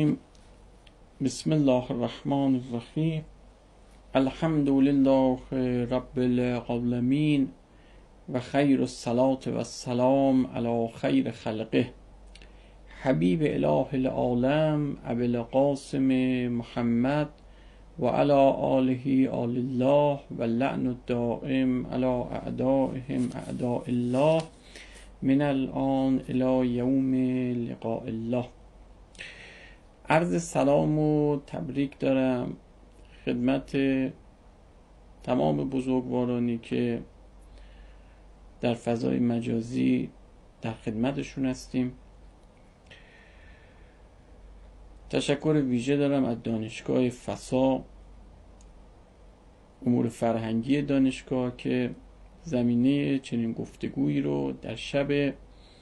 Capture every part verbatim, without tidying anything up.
بسم الله الرحمن الرحیم. الحمد لله رب العالمین و خیر الصلاة و السلام علی خیر خلقه حبیب اله العالم ابی القاسم محمد و علی آله آل الله و لعن الدائم علی اعدائهم اعداء الله من الان الی یوم لقاء الله. عرض سلام و تبریک دارم خدمت تمام بزرگوارانی که در فضای مجازی در خدمتشون هستیم. تشکر ویژه دارم از دانشگاه فسا، امور فرهنگی دانشگاه، که زمینه چنین گفتگویی رو در شب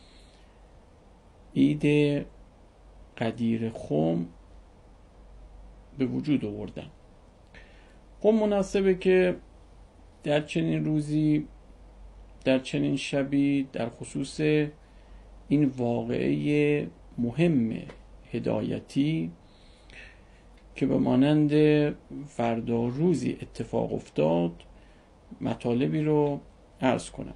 عید قدیر خم به وجود آوردن. خب مناسبه که در چنین روزی، در چنین شبی، در خصوص این واقعه مهم هدایتی که به مانند فردا روزی اتفاق افتاد، مطالبی رو عرض کنم.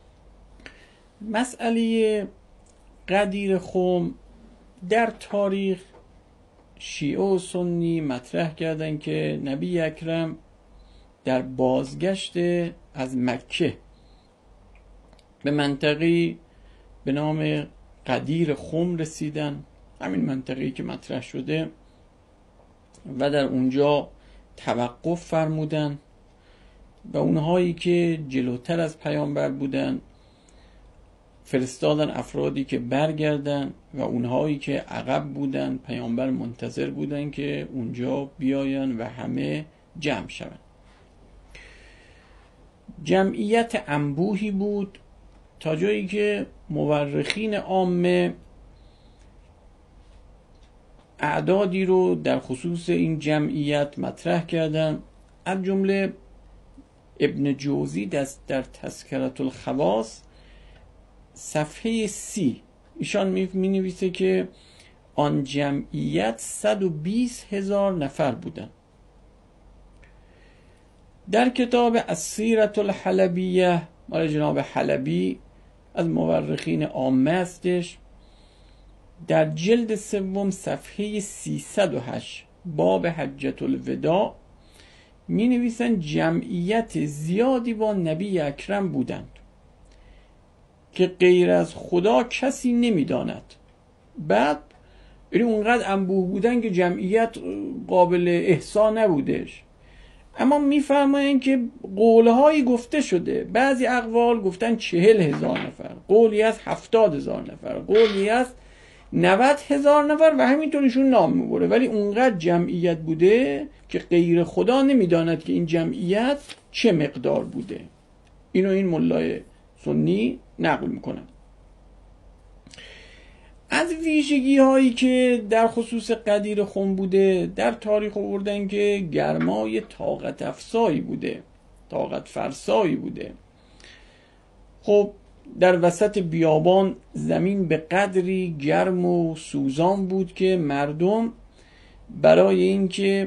مسئله قدیر خم در تاریخ شیعه و سنی مطرح کردن که نبی اکرم در بازگشت از مکه به منطقه‌ای به نام قدیر خم رسیدن، همین منطقه‌ای که مطرح شده، و در اونجا توقف فرمودن و اونهایی که جلوتر از پیامبر بودن فرستادن افرادی که برگردن و اونهایی که عقب بودن پیامبر منتظر بودن که اونجا بیاین و همه جمع شوند. جمعیت انبوهی بود تا جایی که مورخین عامه اعدادی رو در خصوص این جمعیت مطرح کردن. از جمله ابن جوزی در تذکرة الخواص صفحه سی ایشان می نویسه که آن جمعیت صد و بیست هزار نفر بودن. در کتاب السیرة الحلبیه مال جناب حلبی از مورخین عامه هستش، در جلد سوم صفحه سیصد و هشت باب حجة الوداع می نویسن جمعیت زیادی با نبی اکرم بودند که غیر از خدا کسی نمیداند. بعد یعنی اونقدر انبوه بودن که جمعیت قابل احصا نبودش. اما میفرمایند که قولهایی گفته شده، بعضی اقوال گفتن چهل هزار نفر، قولی از هفتاد هزار نفر، قولی از نود هزار نفر و همینطوریشون نام میبره، ولی اونقدر جمعیت بوده که غیر خدا نمیداند که این جمعیت چه مقدار بوده. اینو این ملای سنی نقل میکنن. از ویژگی هایی که در خصوص قدیر خم بوده در تاریخ آوردن که گرمای طاقت افزایی بوده، طاقت فرسایی بوده. خب در وسط بیابان زمین به قدری گرم و سوزان بود که مردم برای اینکه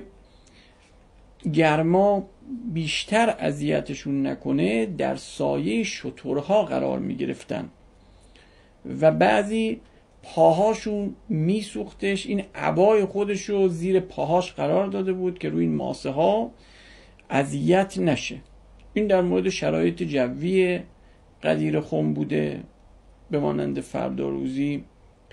گرما بیشتر اذیتشون نکنه در سایه شترها قرار می گرفتن و بعضی پاهاشون می سوختش. این عبای خودشو زیر پاهاش قرار داده بود که روی این ماسه ها اذیت نشه. این در مورد شرایط جوی قدیر خم بوده به مانند فردا روزی.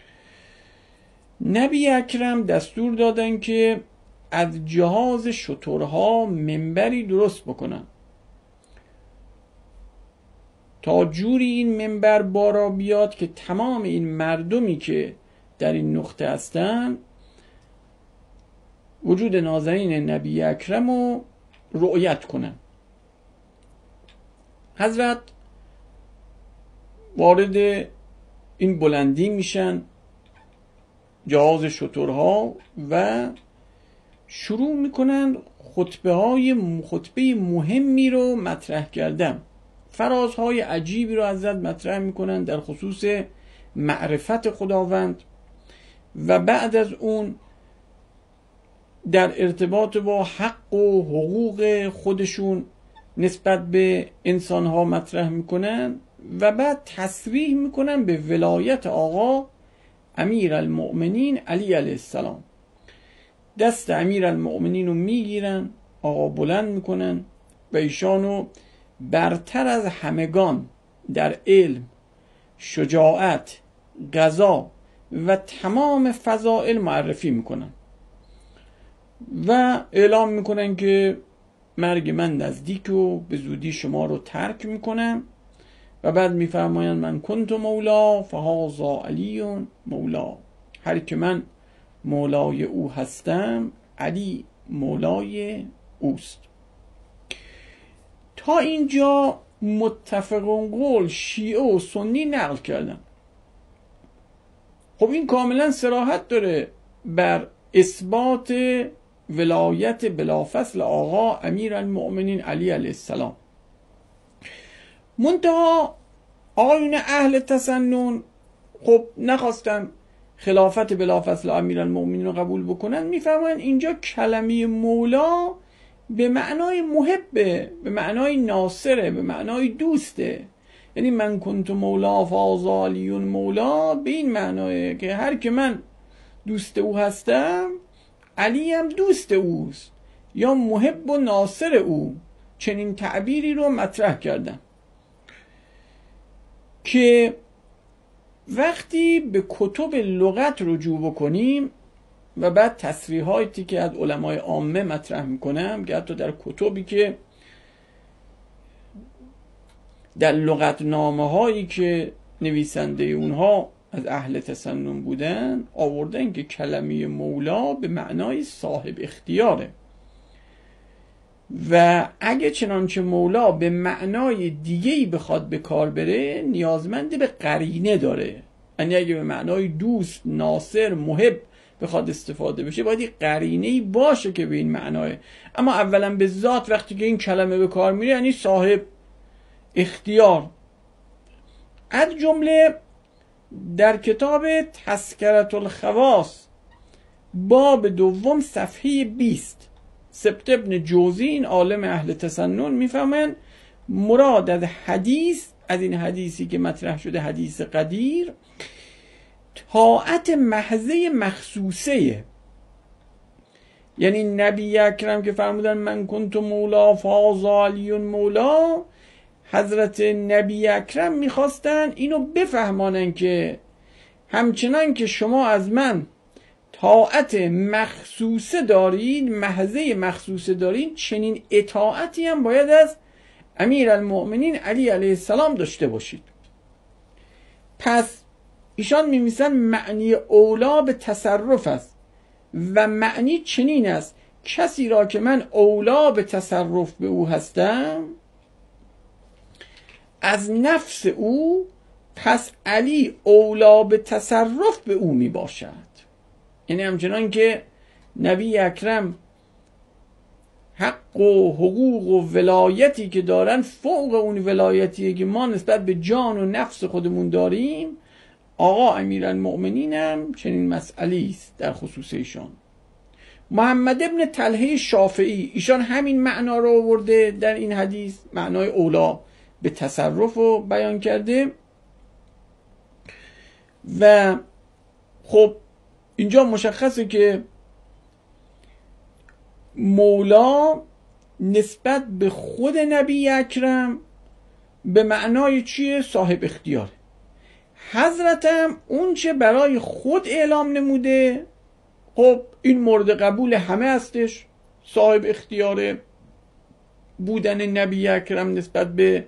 نبی اکرم دستور دادن که از جهاز شترها منبری درست بکنن تا جوری این منبر بارا بیاد که تمام این مردمی که در این نقطه هستن وجود نازنین نبی اکرم رو رؤیت کنن. حضرت وارد این بلندی میشن، جهاز شترها، و شروع میکنن خطبه های خطبه مهمی رو مطرح کردن. فرازهای عجیبی رو حضرت مطرح میکنن در خصوص معرفت خداوند و بعد از اون در ارتباط با حق و حقوق خودشون نسبت به انسانها مطرح میکنن و بعد تصریح میکنن به ولایت آقا امیر المؤمنین علی علیه السلام. دست امیر المؤمنین رو میگیرن، آقا بلند میکنن و ایشانو برتر از همگان در علم، شجاعت، قضا و تمام فضائل معرفی میکنن و اعلام میکنن که مرگ من نزدیک و به زودی شما رو ترک میکنم و بعد میفرمایند من کنت مولا فهذا علی مولا. هر که من مولای او هستم، علی مولای اوست. تا اینجا متفقون قول شیعه و سنی نقل کردن. خب این کاملا صراحت داره بر اثبات ولایت بلافصل آقا امیر المؤمنین علی علیه السلام. منتها آیون اهل تسنن خب نخواستن خلافت بلافصل امیر المؤمنین رو قبول بکنن. میفرمایند اینجا کلمه مولا به معنای محبه، به معنای ناصره، به معنای دوسته. یعنی من کنت مولا فهذا علی مولا، به این معنایه که هر که من دوست او هستم، علی هم دوست اوست یا محب و ناصر او. چنین تعبیری رو مطرح کردم که وقتی به کتب لغت رجوع بکنیم و بعد تصریحاتی که از علمای عامه مطرح میکنم، که حتی در کتبی که در لغتنامه هایی که نویسنده اونها از اهل تسنن بودن آوردن که کلمه مولا به معنای صاحب اختیاره و اگه چنانچه مولا به معنای دیگه‌ای بخواد به کار بره نیازمند به قرینه داره. یعنی اگه به معنای دوست، ناصر، محب بخواد استفاده بشه باید یک قرینه‌ای باشه که به این معناه. اما اولا به ذات وقتی که این کلمه به کار میره یعنی صاحب اختیار. از جمله در کتاب تذکرة الخواص باب دوم صفحه بیست سبت ابن جوزی، این عالم اهل تسنن، میفهمن مراد از حدیث، از این حدیثی که مطرح شده حدیث قدیر، طاعت محضه مخصوصه. یعنی نبی اکرم که فرمودن من کنت مولا فهذا علی مولا، حضرت نبی اکرم میخواستن اینو بفهمانن که همچنان که شما از من طاعت مخصوصه دارید، محضه مخصوصه دارید، چنین اطاعتی هم باید از امیر المؤمنین علی علیه السلام داشته باشید. پس ایشان میمیسن معنی اولا به تصرف است و معنی چنین است کسی را که من اولا به تصرف به او هستم از نفس او، پس علی اولا به تصرف به او می باشد. یعنی همچنان که نبی اکرم حق و حقوق و ولایتی که دارن فوق اون ولایتیه که ما نسبت به جان و نفس خودمون داریم، آقا امیرالمؤمنین هم چنین مسئله است در خصوص ایشان. محمد ابن طلحه شافعی ایشان همین معنا رو آورده در این حدیث، معنای اولا به تصرف رو بیان کرده. و خب اینجا مشخصه که مولا نسبت به خود نبی اکرم به معنای چیه؟ صاحب اختیاره. حضرتم اون چه برای خود اعلام نموده خب این مورد قبول همه هستش، صاحب اختیاره بودن نبی اکرم نسبت به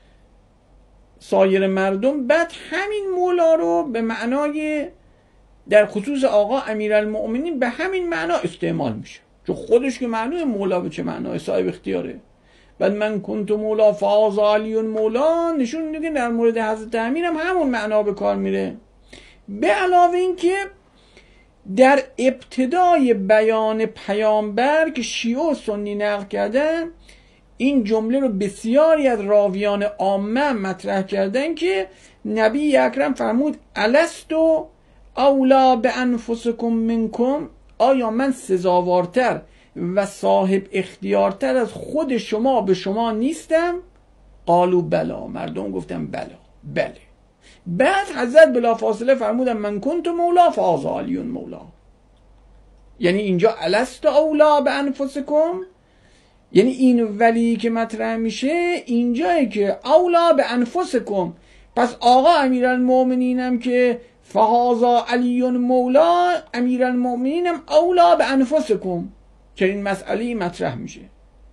سایر مردم. بعد همین مولا رو به معنای در خصوص آقا امیرالمؤمنین به همین معنا استعمال میشه، چون خودش که معنای مولا به چه معنای؟ صاحب اختیاره. بعد من کنت مولا فهذا علی مولا نشون میده که در مورد حضرت امیر هم همون معنا به کار میره. به علاوه این که در ابتدای بیان پیامبر که شیعه و سنی نقل کردن این جمله رو بسیاری از راویان عامه مطرح کردن که نبی اکرم فرمود الستو اولا به انفسکم منکم، آیا من سزاوارتر و صاحب اختیارتر از خود شما به شما نیستم؟ قالوا بلا، مردم گفتن بلا، بله. بعد حضرت بلافاصله فرمودن من کنت مولا فهذا علی مولا. یعنی اینجا الست اولا به انفسکم، یعنی این ولی که مطرح میشه اینجایی که اولا به انفسکم، پس آقا امیرالمؤمنینم که فهذا علی مولا، امیرالمؤمنینم اولا به انفسکم، چنین مسئله مطرح میشه.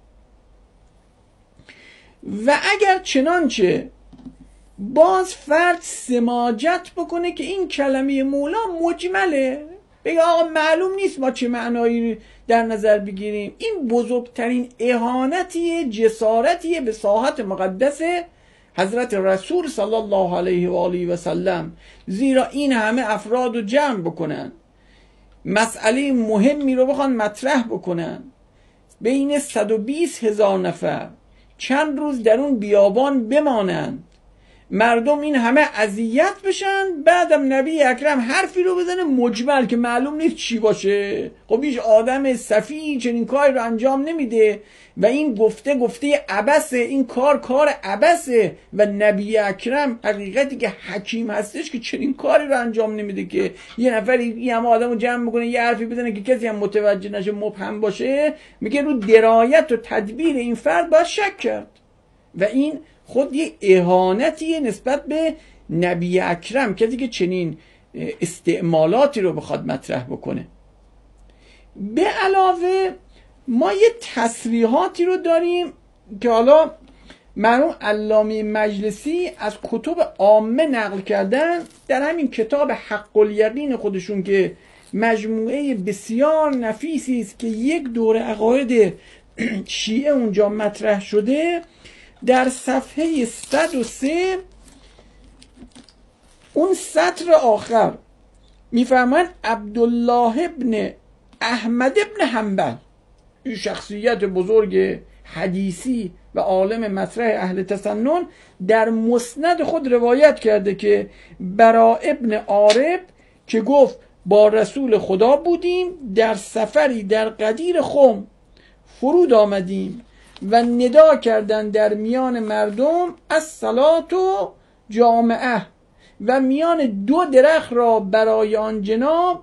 و اگر چنانچه باز فرد سماجت بکنه که این کلمه مولا مجمله، بگه آقا معلوم نیست ما چه معنایی در نظر بگیریم، این بزرگترین اهانتیه، جسارتیه به ساحت مقدس حضرت رسول صلی الله علیه و آله و سلم. زیرا این همه افراد رو جمع بکنن، مسئله مهمی رو بخوان مطرح بکنن، بین صد و بیست هزار نفر چند روز در اون بیابان بمانند، مردم این همه اذیت بشن، بعدم نبی اکرم حرفی رو بزنه مجمل که معلوم نیست چی باشه. خب هیچ آدم صفی چنین کاری رو انجام نمیده و این گفته گفته عبسه، این کار کار عبسه و نبی اکرم حقیقتی که حکیم هستش که چنین کاری رو انجام نمیده که یه نفر یه همه آدم رو جمع بکنه یه حرفی بزنه که کسی هم متوجه نشه، مبهم باشه. میگه رو درایت و تدبیر این فرد باید شک کرد و این خود یه اهانتیه نسبت به نبی اکرم، کسی که چنین استعمالاتی رو بخواد مطرح بکنه. به علاوه ما یه تصریحاتی رو داریم که حالا مرحوم علامه مجلسی از کتب عامه نقل کردن در همین کتاب حق الیقین خودشون که مجموعه بسیار نفیسی است که یک دوره عقاید شیعه اونجا مطرح شده. در صفحه صد و سه اون سطر آخر میفرمایند عبدالله ابن احمد ابن حنبل، این شخصیت بزرگ حدیثی و عالم مطرح اهل تسنن، در مسند خود روایت کرده که برا ابن عارب که گفت با رسول خدا بودیم در سفری در قدیر خم فرود آمدیم و ندا کردن در میان مردم از صلات و جامعه و میان دو درخت را برای آن جناب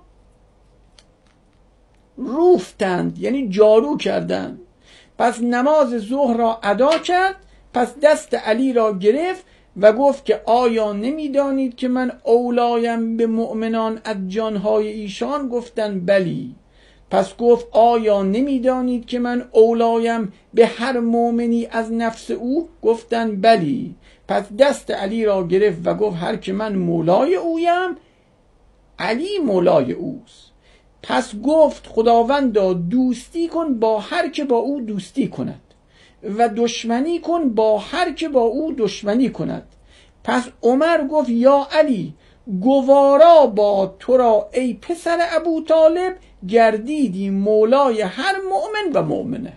روفتند، یعنی جارو کردند. پس نماز ظهر را ادا کرد، پس دست علی را گرفت و گفت که آیا نمیدانید که من اولایم به مؤمنان از جانهای ایشان؟ گفتند بلی. پس گفت آیا نمیدانید که من اولایم به هر مؤمنی از نفس او؟ گفتند بلی. پس دست علی را گرفت و گفت هر که من مولای اویم علی مولای اوست. پس گفت خداوندا دوستی کن با هر که با او دوستی کند و دشمنی کن با هر که با او دشمنی کند. پس عمر گفت یا علی گوارا با تو را ای پسر ابو طالب، گردیدی مولای هر مؤمن و مؤمنه.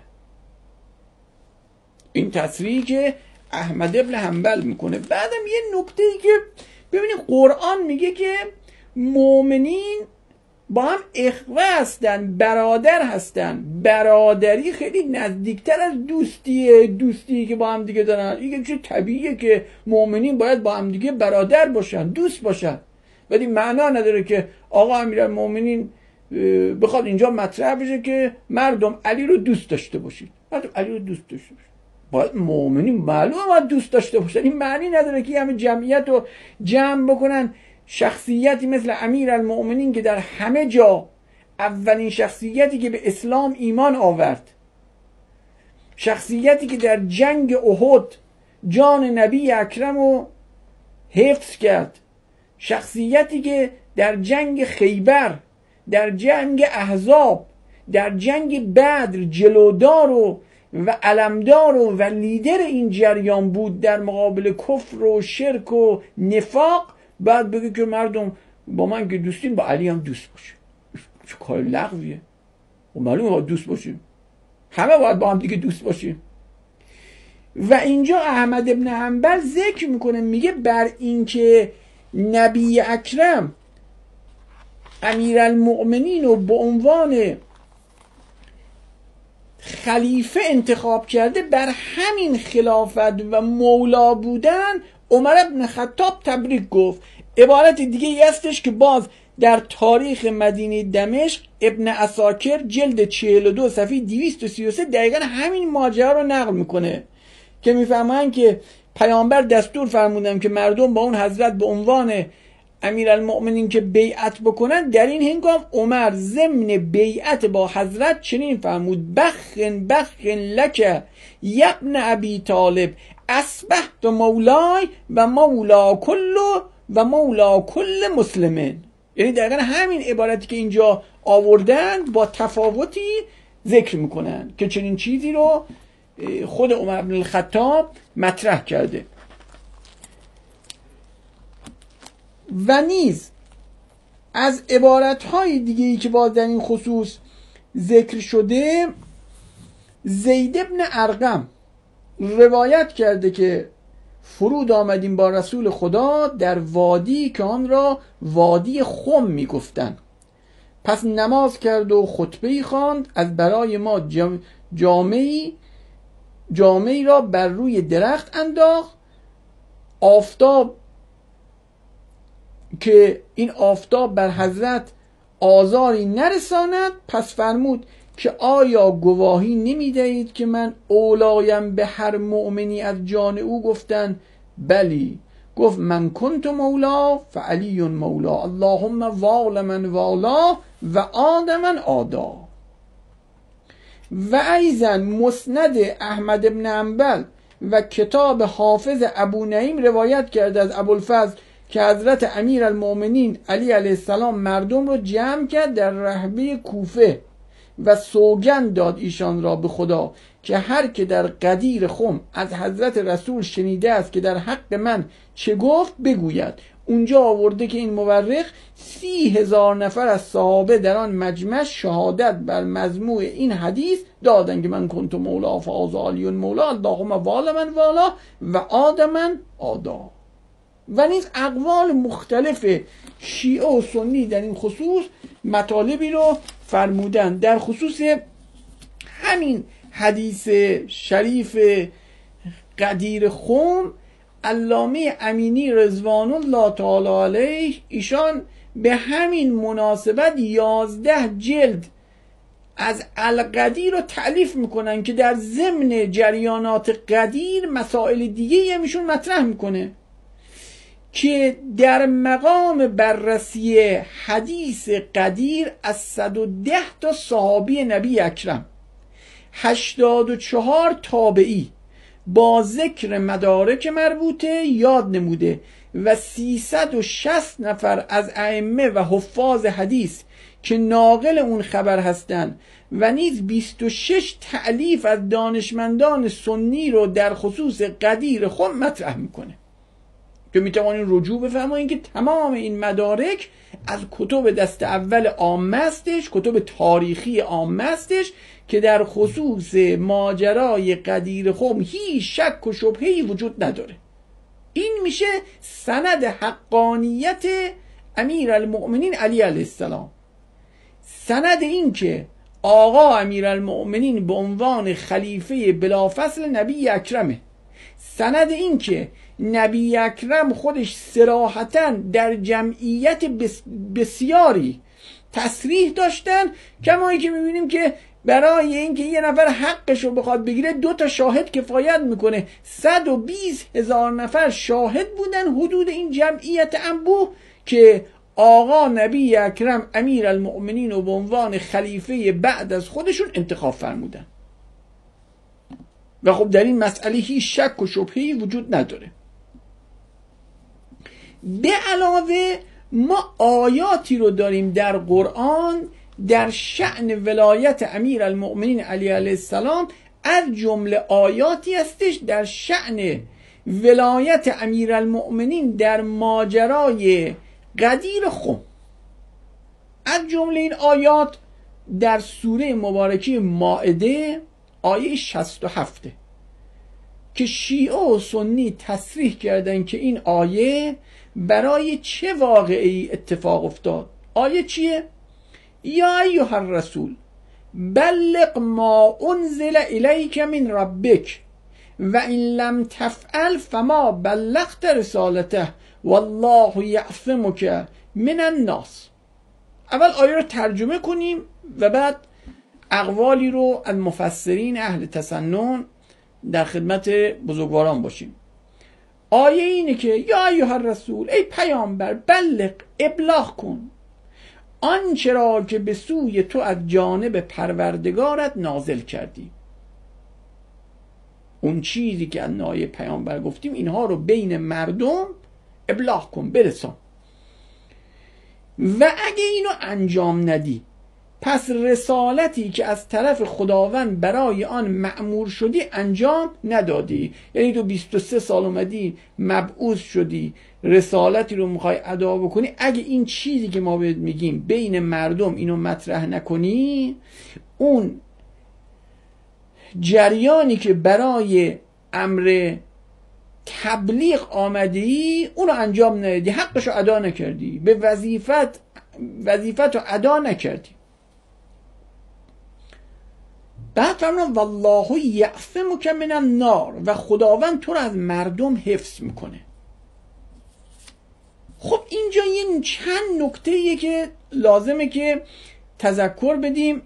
این تصریحی که احمد ابن حنبل میکنه. بعدم یه نکته ای که ببینید قرآن میگه که مؤمنین با هم اخوه هستن، برادر هستن. برادری خیلی نزدیکتر از دوستیه، دوستی که با هم دیگه دارن. این چه طبیعیه که مؤمنین باید با هم دیگه برادر باشن، دوست باشن. ولی معنا نداره که آقا امیرالمؤمنین بخواد اینجا مطرح بشه که مردم علی رو دوست داشته باشید. مردم علی رو دوست داشته باشید، باید مؤمنین معلومه باید دوست داشته باشن. این معنی نداره که همه جمعیت رو جمع بکنن شخصیتی مثل امیرالمؤمنین که در همه جا اولین شخصیتی که به اسلام ایمان آورد، شخصیتی که در جنگ احد جان نبی اکرم رو حفظ کرد، شخصیتی که در جنگ خیبر، در جنگ احزاب، در جنگ بدر جلودار و و علمدار و, و لیدر این جریان بود در مقابل کفر و شرک و نفاق، بعد بگه که مردم با من که دوستین با علی هم دوست باشه. چه کار لغویه. و معلومه باید دوست باشیم، همه باید با هم دیگه دوست باشیم. و اینجا احمد ابن حنبل ذکر میکنه، میگه بر این که نبی اکرم امیرالمؤمنین رو به عنوان خلیفه انتخاب کرده، بر همین خلافت و مولا بودن عمر ابن خطاب تبریک گفت. عبارت دیگه ای هستش که باز در تاریخ مدینه دمشق ابن عساکر جلد چهل و دو صفحه دویست و سی و سه دقیقا همین ماجرا رو نقل میکنه که میفهمن که پیامبر دستور فرمودن که مردم با اون حضرت به عنوان امیرالمؤمنین که بیعت بکنن. در این هنگام عمر ضمن بیعت با حضرت چنین فرمود: بخن بخن لک یبن ابی طالب اصبحت مولای و مولا کل و مولا کل مسلمین. یعنی دقیقا همین عبارتی که اینجا آوردن با تفاوتی ذکر میکنن که چنین چیزی رو خود عمر بن الخطاب مطرح کرده. و نیز از عبارت‌های دیگه‌ای که باز در این خصوص ذکر شده، زید بن ارقم روایت کرده که فرود آمدیم با رسول خدا در وادی که آن را وادی خم میگفتند. پس نماز کرد و خطبه‌ای خواند، از برای ما جامه‌ای جامه‌ای را بر روی درخت انداخت، آفتاب که این آفتاب بر حضرت آزاری نرساند. پس فرمود که آیا گواهی نمی دهید که من اولایم به هر مؤمنی از جان او؟ گفتند بلی. گفت من کنت مولا فعلی مولا، اللهم وال من والا و عاد من عادا. و ایضا مسند احمد بن حنبل و کتاب حافظ ابو نعیم روایت کرده از ابوالفضل که حضرت امیرالمؤمنین علی علیه السلام مردم رو جمع کرد در رحبه کوفه و سوگند داد ایشان را به خدا که هر که در قدیر خم از حضرت رسول شنیده است که در حق من چه گفت بگوید. اونجا آورده که این مورخ سی هزار نفر از صحابه در آن مجمع شهادت بر مجموع این حدیث دادن که من کنت مولا فاز علی مولا، اللهم والا من والا و عاد من عادا. و نیز اقوال مختلف شیعه و سنی در این خصوص مطالبی رو فرمودن. در خصوص همین حدیث شریف قدیر خم، علامه امینی رضوان الله تعالی علیه ایشان به همین مناسبت یازده جلد از القدیر رو تألیف میکنن که در ضمن جریانات قدیر مسائل دیگه همیشون مطرح میکنه که در مقام بررسی حدیث قدیر از صد و ده تا صحابی نبی اکرم، هشتاد و چهار تابعی با ذکر مدارک مربوطه یاد نموده و سیصد و شصت نفر از ائمه و حفاظ حدیث که ناقل اون خبر هستند و نیز بیست و شش تألیف از دانشمندان سنی رو در خصوص قدیر خود مطرح میکنه که میتوانید رجوع بفرمایید که تمام این مدارک از کتب دست اول عامه استش، کتب تاریخی عامه استش که در خصوص ماجرای قدیر خم هیچ شک و شبهه‌ای وجود نداره. این میشه سند حقانیت امیرالمؤمنین علی علیه السلام، سند این که آقا امیرالمؤمنین به عنوان خلیفه بلافصل نبی اکرمه، سند این که نبی اکرم خودش صراحتاً در جمعیت بسیاری تصریح داشتن، کمایی که میبینیم که برای اینکه یه نفر حقش رو بخواد بگیره دو تا شاهد کفایت میکنه. صد و بیست هزار نفر شاهد بودن حدود این جمعیت انبوه که آقا نبی اکرم امیرالمؤمنین رو به عنوان خلیفه بعد از خودشون انتخاب فرمودن و خب در این مسئله هیچ شک و شبهه‌ای وجود نداره. به علاوه ما آیاتی رو داریم در قرآن در شأن ولایت امیرالمؤمنین علی علیه السلام، از جمله آیاتی هستش در شأن ولایت امیرالمؤمنین در ماجرای قدیر خم. از جمله این آیات در سوره مبارکه مائده آیه شصت و هفت که شیعه و سنی تصریح کردن که این آیه برای چه واقعی اتفاق افتاد. آیه چیه؟ یا ایها الرسول بلغ ما انزل الیک من ربک و این لم تفعل فما بلغت رسالته والله یعصمک من الناس. اول آیه رو ترجمه کنیم و بعد اقوالی رو از مفسرین اهل تسنن در خدمت بزرگواران باشیم. آیه اینه که یا ایها الرسول، ای پیامبر، بلغ، ابلاغ کن آنچه را که به سوی تو از جانب پروردگارت نازل کردی. اون چیزی که از نای پیامبر گفتیم اینها رو بین مردم ابلاغ کن، برسان. و اگه اینو انجام ندی، پس رسالتی که از طرف خداوند برای آن مأمور شدی انجام ندادی. یعنی تو بیست و سه سال اومدی مبعوث شدی، رسالتی رو میخوای ادا بکنی، اگه این چیزی که ما بهت میگیم بین مردم اینو مطرح نکنی، اون جریانی که برای امر تبلیغ آمدی اونو انجام ندادی، حقشو ادا نکردی، به وظیفت وظیفت رو ادا نکردی. بعد فرمودن والله یعصمک من النار، و خداوند تو رو از مردم حفظ میکنه. خب اینجا یه چند نکته‌ایه که لازمه که تذکر بدیم.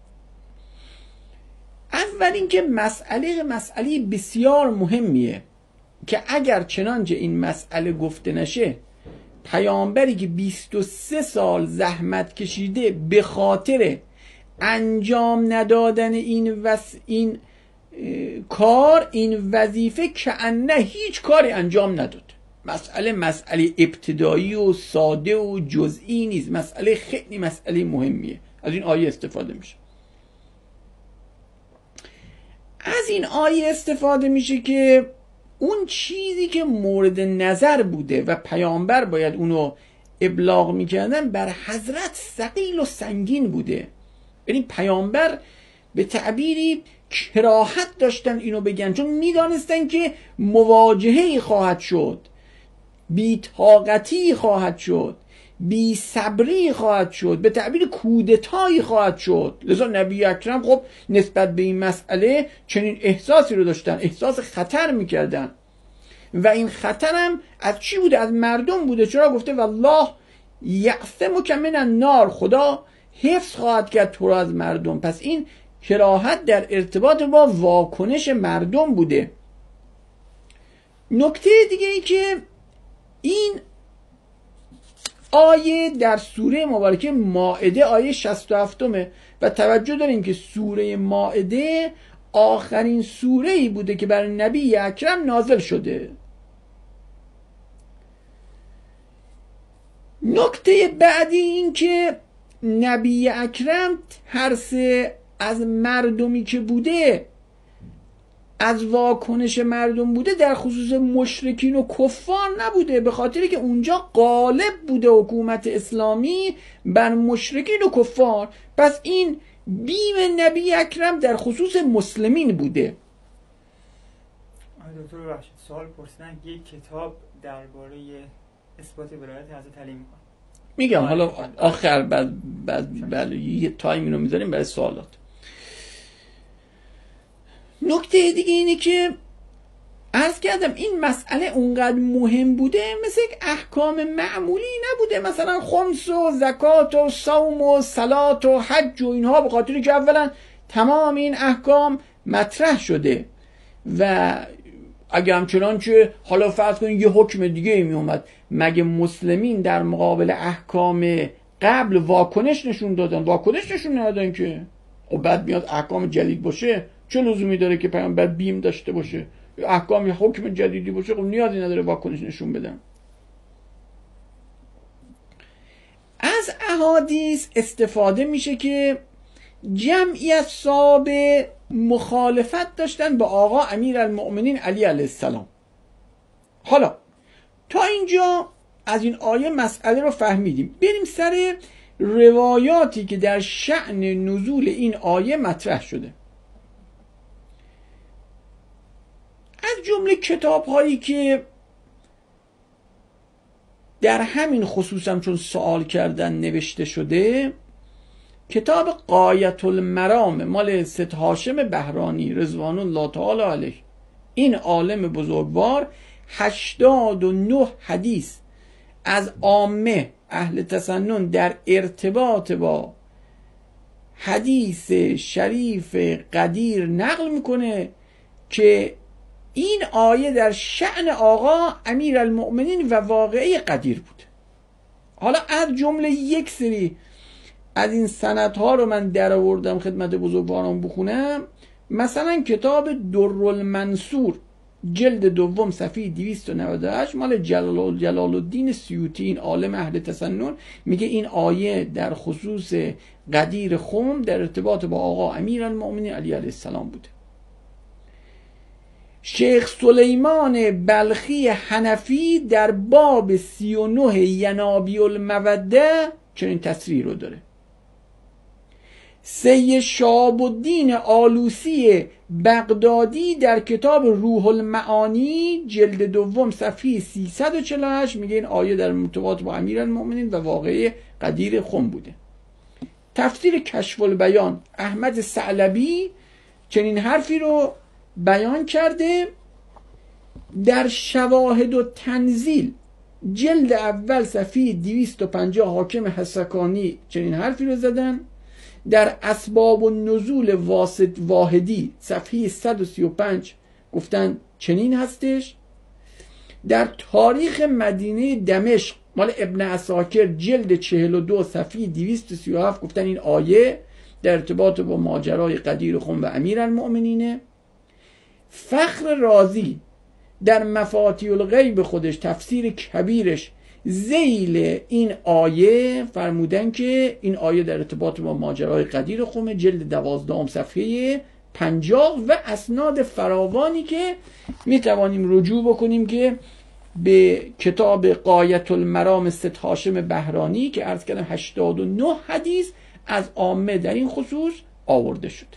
اول اینکه مسئله مسئله بسیار مهمیه که اگر چنانچه این مسئله گفته نشه، پیامبری که بیست و سه سال زحمت کشیده به خاطر انجام ندادن این وس این کار، این وظیفه، کأنه هیچ کاری انجام نداد. مسئله مسئله ابتدایی و ساده و جزئی نیست، مسئله خیلی مسئله مهمیه. از این آیه استفاده میشه. از این آیه استفاده میشه که اون چیزی که مورد نظر بوده و پیامبر باید اونو ابلاغ میکردن بر حضرت ثقیل و سنگین بوده. یعنی پیامبر به تعبیری کراهت داشتن اینو بگن، چون میدانستن که مواجهه‌ای خواهد شد، بی‌طاقتی خواهد شد، بی صبری خواهد شد، به تعبیر کودتایی خواهد شد. لذا نبی اکرم خب نسبت به این مسئله چنین احساسی رو داشتن، احساس خطر میکردن. و این خطرم از چی بوده؟ از مردم بوده. چرا گفته والله یعصمک من النار، خدا حفظ خواهد کرد تو رو از مردم. پس این کراهت در ارتباط با واکنش مردم بوده. نکته دیگه ای که این آیه در سوره مبارکه مائده آیه شصت و هفت و توجه داریم که سوره مائده آخرین سوره ای بوده که بر نبی اکرم نازل شده. نکته بعدی این که نبی اکرم ترس از مردمی که بوده، از واکنش مردم بوده، در خصوص مشرکین و کفار نبوده، به خاطری که اونجا غالب بوده حکومت اسلامی بر مشرکین و کفار. پس این بیم نبی اکرم در خصوص مسلمین بوده. دکتر ببخشید سوال پرسیدن، یک کتاب درباره اثبات ولایت حضرت علی میکنه. میگم حالا آخر بعد بعد بله یه تایم اینو میذاریم برای سوالات. نکته دیگه اینه که عرض کردم این مسئله اونقدر مهم بوده، مثل یک احکام معمولی نبوده، مثلا خمس و زکات و صوم و صلات و حج و اینها، به خاطری که اولا تمام این احکام مطرح شده و اگه همچنان که حالا فرض کنید یه حکم دیگه می اومد، مگه مسلمین در مقابل احکام قبل واکنش نشون دادن؟ واکنش نشون ندادن که. و بعد میاد احکام جدید باشه، چه لزومی داره که پیامبر بیم داشته باشه؟ احکام حکم جدیدی باشه خب نیازی نداره واکنش نشون بدن. از احادیث استفاده میشه که جمعی از صحابه مخالفت داشتن با آقا امیرالمؤمنین علی علیه السلام. حالا تا اینجا از این آیه مسئله رو فهمیدیم. بریم سر روایاتی که در شأن نزول این آیه مطرح شده. از جمله کتاب هایی که در همین خصوصم چون سوال کردن نوشته شده، کتاب غایة المرام مال سید هاشم بهرانی رضوان الله تعالی علیه، این عالم بزرگوار هشتاد و نه حدیث از عامه اهل تسنن در ارتباط با حدیث شریف قدیر نقل میکنه که این آیه در شأن آقا امیر المؤمنین و واقعه قدیر بود. حالا از جمله یک سری از این سندها رو من در آوردم خدمت بزرگواران بخونم. مثلا کتاب در المنصور جلد دوم صفحه دویست و نود و هشت مال جلال, جلال الدین سیوطی، این عالم اهل تسنن، میگه این آیه در خصوص قدیر خم در ارتباط با آقا امیر المؤمنین علی علیه السلام بوده. شیخ سلیمان بلخی حنفی در باب سی و نه ینابیع الموده چنین تصریح رو داره. سید شهاب الدین آلوسی بغدادی در کتاب روح المعانی جلد دوم صفحه سیصد و چهل و هشت میگه این آیه در ارتباط با امیرالمؤمنین و واقعه قدیر خم بوده. تفسیر کشف البیان احمد ثعلبی چنین حرفی رو بیان کرده. در شواهد و تنزیل جلد اول صفحه دویست و پنجاه حاکم حسکانی چنین حرفی رو زدن. در اسباب النزول واسط واحدی صفحه صد و سی و پنج گفتن چنین هستش. در تاریخ مدینه دمشق مال ابن عساکر جلد چهل و دو صفحه دویست و سی و هفت گفتن این آیه در ارتباط با ماجرای قدیر خم و امیرالمؤمنینه. فخر رازی در مفاتیح الغیب خودش تفسیر کبیرش ذیل این آیه فرمودن که این آیه در ارتباط با ماجرای قدیر خم جلد دوازدهم صفحه پنجاه و اسناد فراوانی که می توانیم رجوع بکنیم که به کتاب غایة المرام سید هاشم بهرانی که عرض کردم هشتاد و نه حدیث از عامه در این خصوص آورده شد.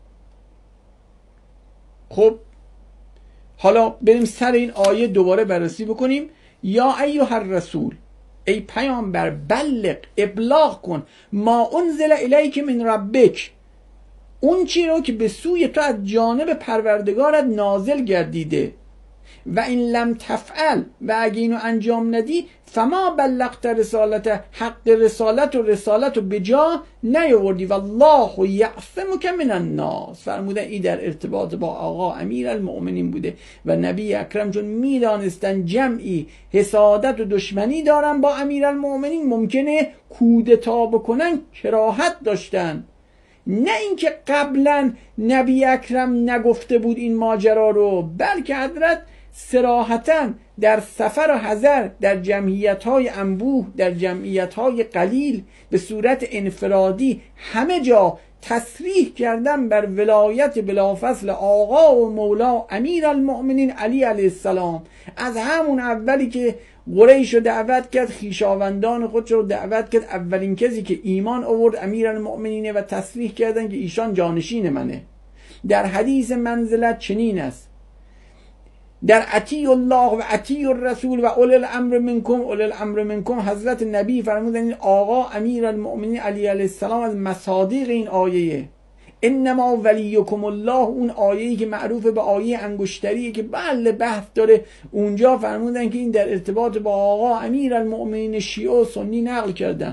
خب حالا بریم سر این آیه دوباره بررسی بکنیم. یا ایها الرسول، ای پیامبر، بلغ ابلاغ کن ما انزل الیک من ربک، اون چی رو که به سوی تو از جانب پروردگارت نازل گردیده. و این لم تفعل، و اگه اینو انجام ندی، فما بلغت رسالت، حق رسالت و رسالت رو به جا نیاوردی. والله یعصمک من الناس. فرمودن این در ارتباط با آقا امیر المؤمنین بوده و نبی اکرم چون میدانستن جمعی حسادت و دشمنی دارن با امیر المؤمنین، ممکنه کودتا بکنن، کراهت داشتن. نه اینکه قبلا نبی اکرم نگفته بود این ماجرا رو، بلکه حضرت صراحتاً در سفر و حضر، در جمعیت‌های انبوه، در جمعیت‌های قلیل، به صورت انفرادی همه جا تصریح کردن بر ولایت بلافصل آقا و مولا امیر المؤمنین علی علیه السلام. از همون اولی که قریش رو دعوت کرد، خیشاوندان خود رو دعوت کرد، اولین کسی که ایمان آورد امیر المؤمنینه و تصریح کردن که ایشان جانشین منه. در حدیث منزلت چنین است: در اطیع الله و اطیع الرسول و اولی الامر منکم. اولی الامر منکم حضرت نبی فرمودن این آقا امیر المؤمنین علی علیه السلام از مصادیق این آیه. انما ولیکم الله، اون آیه‌ای که معروف به آیه انگشتریه که بله بحث داره، اونجا فرمودن که این در ارتباط با آقا امیر المؤمنین شیعه و سنی نقل کردن.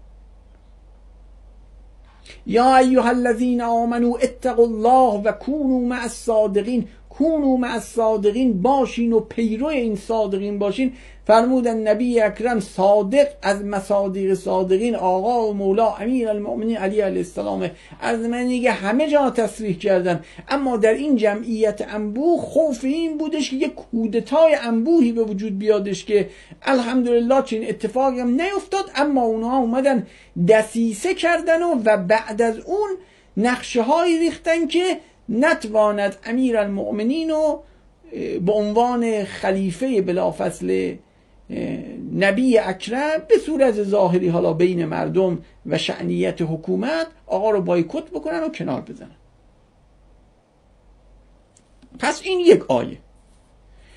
یا ایها الذین آمنوا اتقوا الله و کونوا مع الصادقین. کونوا مع الصادقین، باشین و پیرو این صادقین باشین. فرمودن نبی اکرم صادق از مصادیق صادقین آقا و مولا امیر المؤمنین علی علیه السلام. از منی که همه جا تصریح کردن، اما در این جمعیت انبوه خوف این بودش که یک کودتای انبوهی به وجود بیادش که الحمدلله چنین اتفاقی هم نیفتاد، اما اونها اومدن دسیسه کردن و, و بعد از اون نقشه هایی ریختن که نتواند امیر المؤمنین رو به عنوان خلیفه بلافصل نبی اکرم به صورت ظاهری حالا بین مردم و شأنیت حکومت آقا رو بایکوت بکنن و کنار بزنن. پس این یک آیه.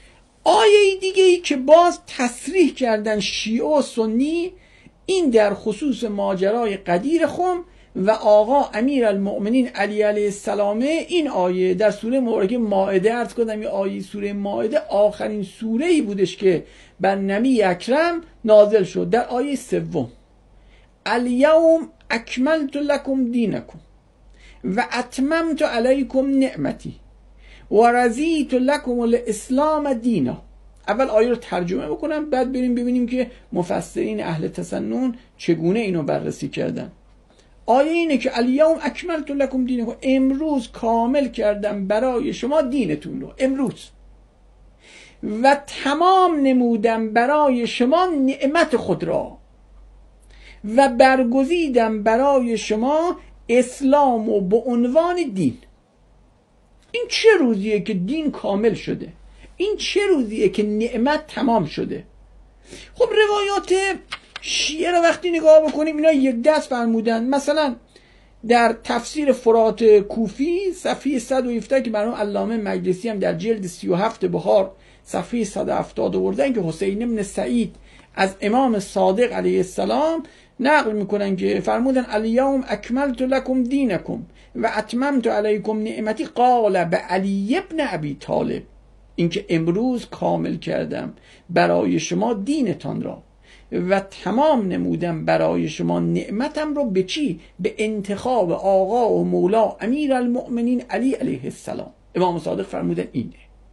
آیه دیگه ای که باز تصریح کردن شیعه و سنی، این در خصوص ماجرای غدیر خم و آقا امیر المؤمنین علی علیه السلام. این آیه در سوره مبارکه مائده، عرض کردم این آیه سوره مائده آخرین سوره ای بودش که بر نبی اکرم نازل شد. در آیه سوم الیوم اکملت لکم دینکم و اتممت علیکم نعمتی و رضیت لکم الاسلام دینا. اول آیه رو ترجمه بکنم، بعد بریم ببینیم که مفسرین اهل تسنن چگونه اینو بررسی کردن. آیه اینه که الیوم اکملت لکم دینکم، امروز کامل کردم برای شما دینتون رو، امروز. و تمام نمودم برای شما نعمت خود را و برگزیدم برای شما اسلام و به عنوان دین. این چه روزیه که دین کامل شده؟ این چه روزیه که نعمت تمام شده؟ خب روایات شیعه رو وقتی نگاه بکنیم اینا یک دست فرمودن. مثلا در تفسیر فرات کوفی صفحه صد و هفده که مرحوم علامه مجلسی هم در جلد سی و هفت بهار صفحه صد و هفتاد آوردن که حسین بن سعید از امام صادق علیه السلام نقل میکنن که فرمودن الیوم اکملت لکم دینکم و اتممت علیکم نعمتی قال به علی ابن ابی طالب، اینکه امروز کامل کردم برای شما دینتان را و تمام نمودم برای شما نعمتم رو. به چی؟ به انتخاب آقا و مولا امیر المؤمنین علی علیه السلام. امام صادق فرمودن اینه.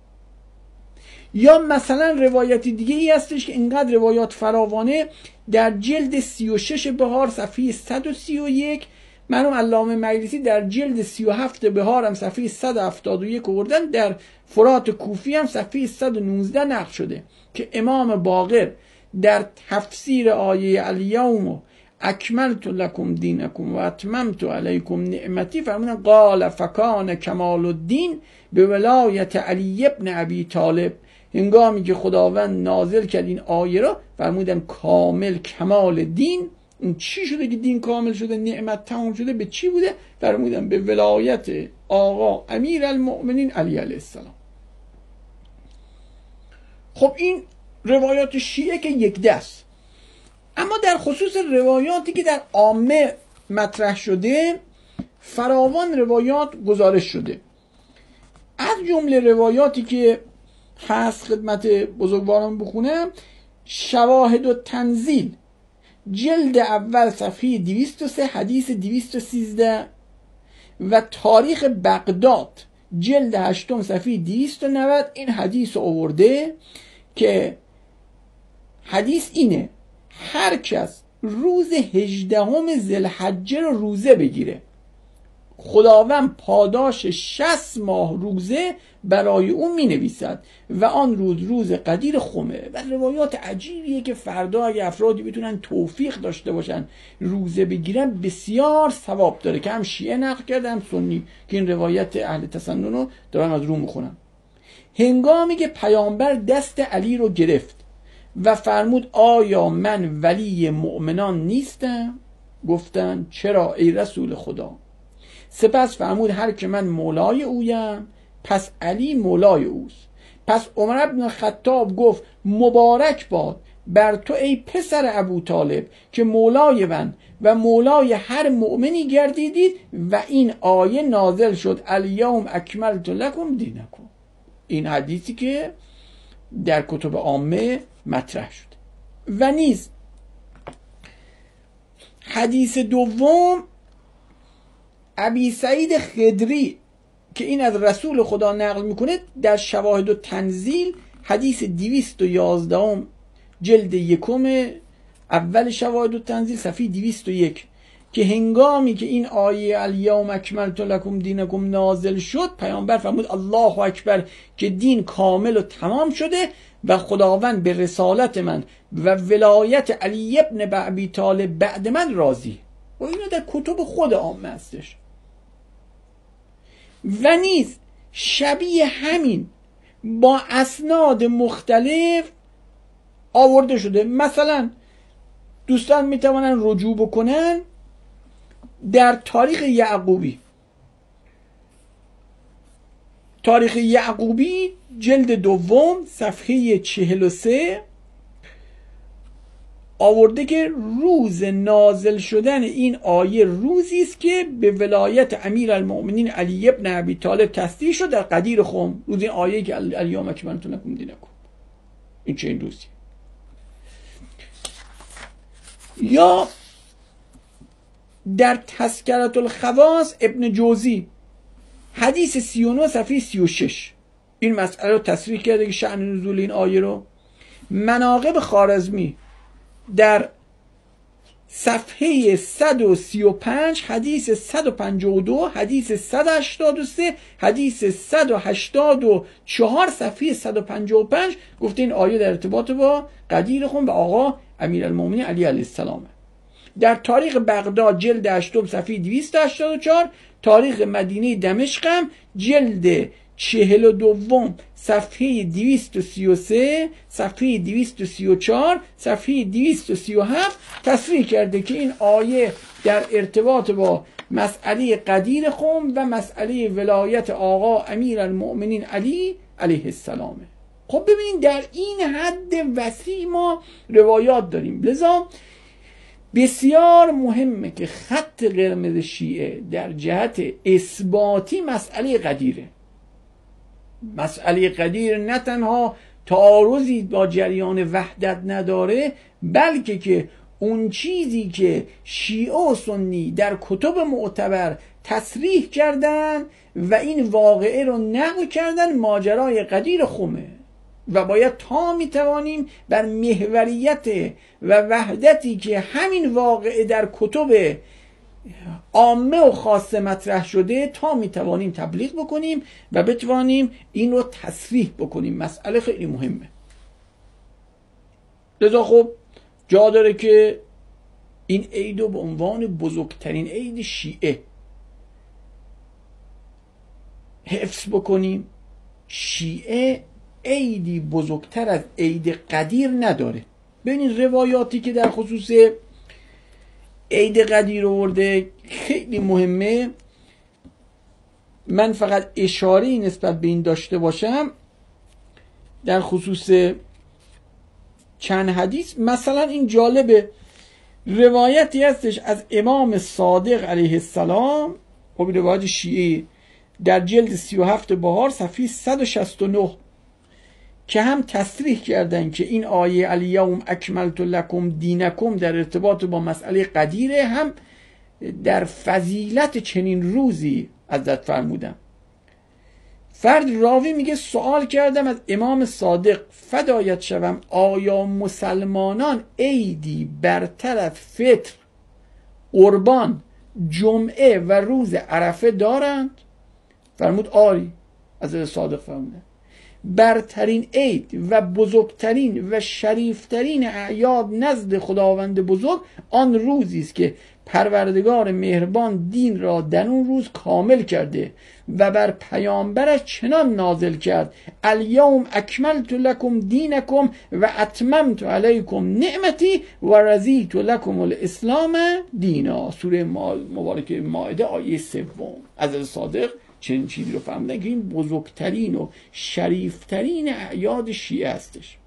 یا مثلا روایتی دیگه ای هستش که اینقدر روایات فراوانه در جلد سی و شش بهار صفحه صد و سی و یک، مرحوم علامه مجلسی در جلد سی و هفت بهار هم صفحه صد و هفتاد و یک آوردن، در فرات کوفی هم صفحه صد و نوزده نقل شده که امام باقر در تفسیر آیه الیوم اکملت لکم دینکم و اتممت علیکم نعمتی فرمودن قال فکان کمال الدین به ولایت علی ابن ابی طالب. هنگامی که خداوند نازل کرد این آیه را فرمودن کامل کمال دین. این چی شده که دین کامل شده، نعمت تمام شده؟ به چی بوده؟ فرمودن به ولایت آقا امیر المؤمنین علی علیه السلام. خب این روایات شیعه که یک دست. اما در خصوص روایاتی که در عامه مطرح شده فراوان روایات گزارش شده. از جمله روایاتی که هست خدمت بزرگواران بخونم، شواهد و تنزیل جلد اول صفحه دویست و سه حدیث دویست و سیزده و تاریخ بغداد جلد هشتم صفحه دویست و نود این حدیث آورده که حدیث اینه: هر کس روز هجدهم ذوالحجه رو روزه بگیره خداوند پاداش شصت ماه روزه برای اون می نویسد و آن روز روز قدیر خمه. و روایات عجیبیه که فردا اگه افرادی بتونن توفیق داشته باشن روزه بگیرن بسیار ثواب داره، که هم شیعه نقل کرده هم سنی که این روایت اهل تسنن رو دارن از رو میخونن. هنگامی که پیامبر دست علی رو گرفت و فرمود آیا من ولی مؤمنان نیستم؟ گفتن چرا ای رسول خدا؟ سپس فرمود هر که من مولای اویم پس علی مولای اوست. پس عمر بن خطاب گفت مبارک باد بر تو ای پسر ابو طالب که مولای من و مولای هر مؤمنی گردیدید. و این آیه نازل شد الیوم اکملت لکم دینکم. این حدیثی که در کتب عامه مطرح شد. و نیز حدیث دوم ابی سعید خدری که این از رسول خدا نقل میکنه در شواهد و تنزیل حدیث دویست و یازده جلد یکم اول شواهد و تنزیل صفحه دویست و یک که هنگامی که این آیه الیوم اکملت لکم دینکم نازل شد پیامبر فرمود الله اکبر که دین کامل و تمام شده و خداوند به رسالت من و ولایت علی ابن ابی طالب بعد من راضی. و اینا در کتب خود عامه هستش. و نیز شبیه همین با اسناد مختلف آورده شده. مثلا دوستان میتوانن رجوع بکنن در تاریخ یعقوبی. تاریخ یعقوبی جلد دوم صفحه چهل و سه آورده که روز نازل شدن این آیه روزی است که به ولایت امیرالمؤمنین علی ابن ابی طالب تصدیق شد در قدیر خم. روز این آیه که الیوم اکملت لکم دینکم، این چه این روزی. یا در تذکرة الخواص ابن جوزی حدیث سی و نه صفحه سی و شش این مسئله رو تصریح کرده که شأن نزول این آیه رو. مناقب خوارزمی در صفحه صد و سی و پنج حدیث صد و پنجاه و دو، حدیث صد و هشتاد و سه، حدیث صد و هشتاد و چهار صفحه صد و پنجاه و پنج گفته این آیه در ارتباط با قدیر خون و آقا امیرالمومنین علی علیه السلام. در تاریخ بغداد جلد هشتم صفحه دویست و هشتاد و چهار، تاریخ مدینه دمشق هم جلد چهل و دوم صفحه دویست و سی و سه، صفحه دویست و سی و چهار، صفحه دویست و سی و هفت تصریح کرده که این آیه در ارتباط با مسئله قدیر خم و مسئله ولایت آقا امیرالمؤمنین علی علیه السلامه. خب ببینید در این حد وسیع ما روایات داریم، لذا بسیار مهمه که خط قرمز شیعه در جهت اثباتی مسئله قدیره. مسئله قدیر نه تنها تعارضی با جریان وحدت نداره، بلکه که اون چیزی که شیعه و سنی در کتب معتبر تصریح کردن و این واقعه رو نقل کردن ماجرای قدیر خمه و باید تا میتوانیم بر محوریت و وحدتی که همین واقعه در کتب عامه و خاصه مطرح شده تا میتوانیم تبلیغ بکنیم و بتوانیم این رو تصریح بکنیم. مسئله خیلی مهمه. لذا خب جا داره که این عید رو به عنوان بزرگترین عید شیعه حفظ بکنیم. شیعه عیدی بزرگتر از عید قدیر نداره. ببینید روایاتی که در خصوص عید قدیر آورده خیلی مهمه. من فقط اشاره نسبت به این داشته باشم در خصوص چند حدیث. مثلا این جالبه، روایتی هستش از امام صادق علیه السلام، خب روایت شیعه در جلد سی و هفت بهار صفحه صد و شصت و نه که هم تصریح کردن که این آیه الیوم اکملت لکم دینکم در ارتباط با مسئله قدیره، هم در فضیلت چنین روزی حضرت فرمودن. فرد راوی میگه سوال کردم از امام صادق فدایت شوم آیا مسلمانان عیدی برتر از فطر، قربان، جمعه و روز عرفه دارند؟ فرمود آری. حضرت صادق فرمودن برترین عید و بزرگترین و شریفترین اعیاد نزد خداوند بزرگ آن روزی است که پروردگار مهربان دین را در اون روز کامل کرده و بر پیامبرش چنان نازل کرد الیوم اکملت لکم دینکم و اتممت علیکم نعمتی و رضیت لکم الاسلام دینا. سوره مبارکه مائده آیه سوم. حضرت صادق چنین چیزی رو فهمیدن که این بزرگترین و شریفترین اعیاد شیعه هستش.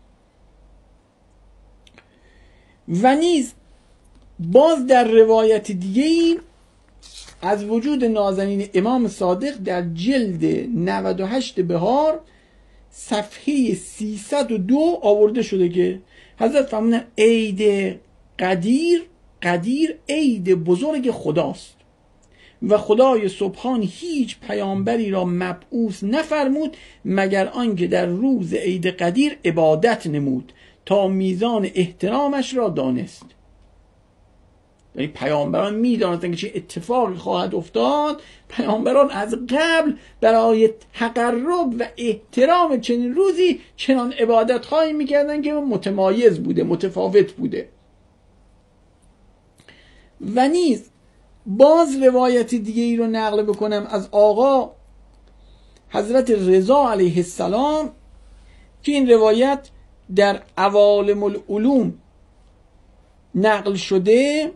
و نیز باز در روایت دیگه از وجود نازنین امام صادق در جلد نود و هشت بهار صفحه سیصد و دو آورده شده که حضرت فرمودن عید قدیر، قدیر عید بزرگ خداست و خدای سبحان هیچ پیامبری را مبعوث نفرمود مگر آنکه در روز عید قدیر عبادت نمود تا میزان احترامش را دانست. یعنی پیامبران میدانستند که چه اتفاقی خواهد افتاد. پیامبران از قبل برای تقرب و احترام چنین روزی چنان عبادت خواهی میکردن که متمایز بوده، متفاوت بوده. و نیز باز روایت دیگه ای رو نقل بکنم از آقا حضرت رضا علیه السلام که این روایت در عوالم العلوم نقل شده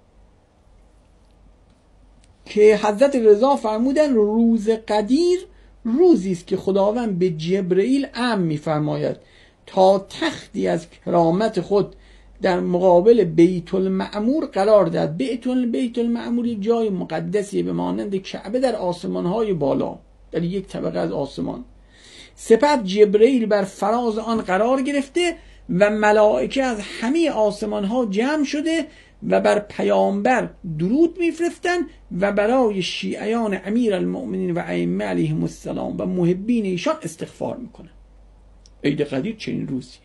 که حضرت رضا فرمودن روز قدیر روزی است که خداوند به جبرئیل امر می‌فرماید تا تختی از کرامت خود در مقابل بیت المعمور قرار داد. بیت بیت المعمور یک جای مقدسیه به مانند کعبه در آسمان‌های بالا، در یک طبقه از آسمان. سپس جبرئیل بر فراز آن قرار گرفته و ملائکه از همه آسمان‌ها جمع شده و بر پیامبر درود میفرستند و برای شیعیان امیرالمؤمنین و ائمه علیهم السلام و محبین ایشان استغفار میکنند. عید قدیر چنین روزیه.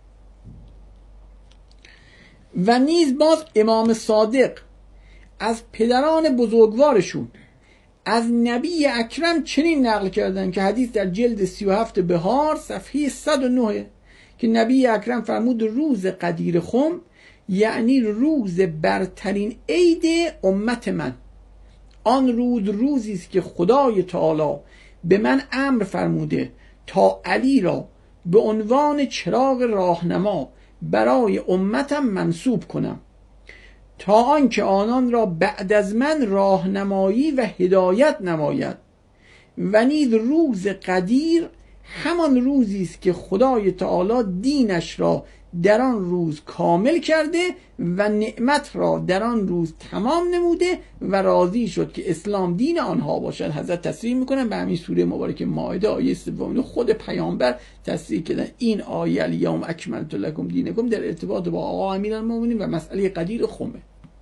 و نیز باز امام صادق از پدران بزرگوارشون از نبی اکرم چنین نقل کردن که حدیث در جلد سی و هفت بهار صفحه صد و نه که نبی اکرم فرمود روز قدیر خم یعنی روز برترین عید امت من. آن روز روزی است که خدای تعالی به من امر فرموده تا علی را به عنوان چراغ راهنما برای امتم منصوب کنم تا آنکه آنان را بعد از من راهنمایی و هدایت نماید. و نیز روز قدیر همان روزی است که خدای تعالی دینش را در آن روز کامل کرده و نعمت را در آن روز تمام نموده و راضی شد که اسلام دین آنها باشد. حضرت تصریح میکنن به همین سوره مبارک مائده آیه سوم، خود پیامبر تصریح کردن این آیه الیوم اکملت لکم دینکم در ارتباط با آقا امیرالمومنین و مسئله قدیر خمه.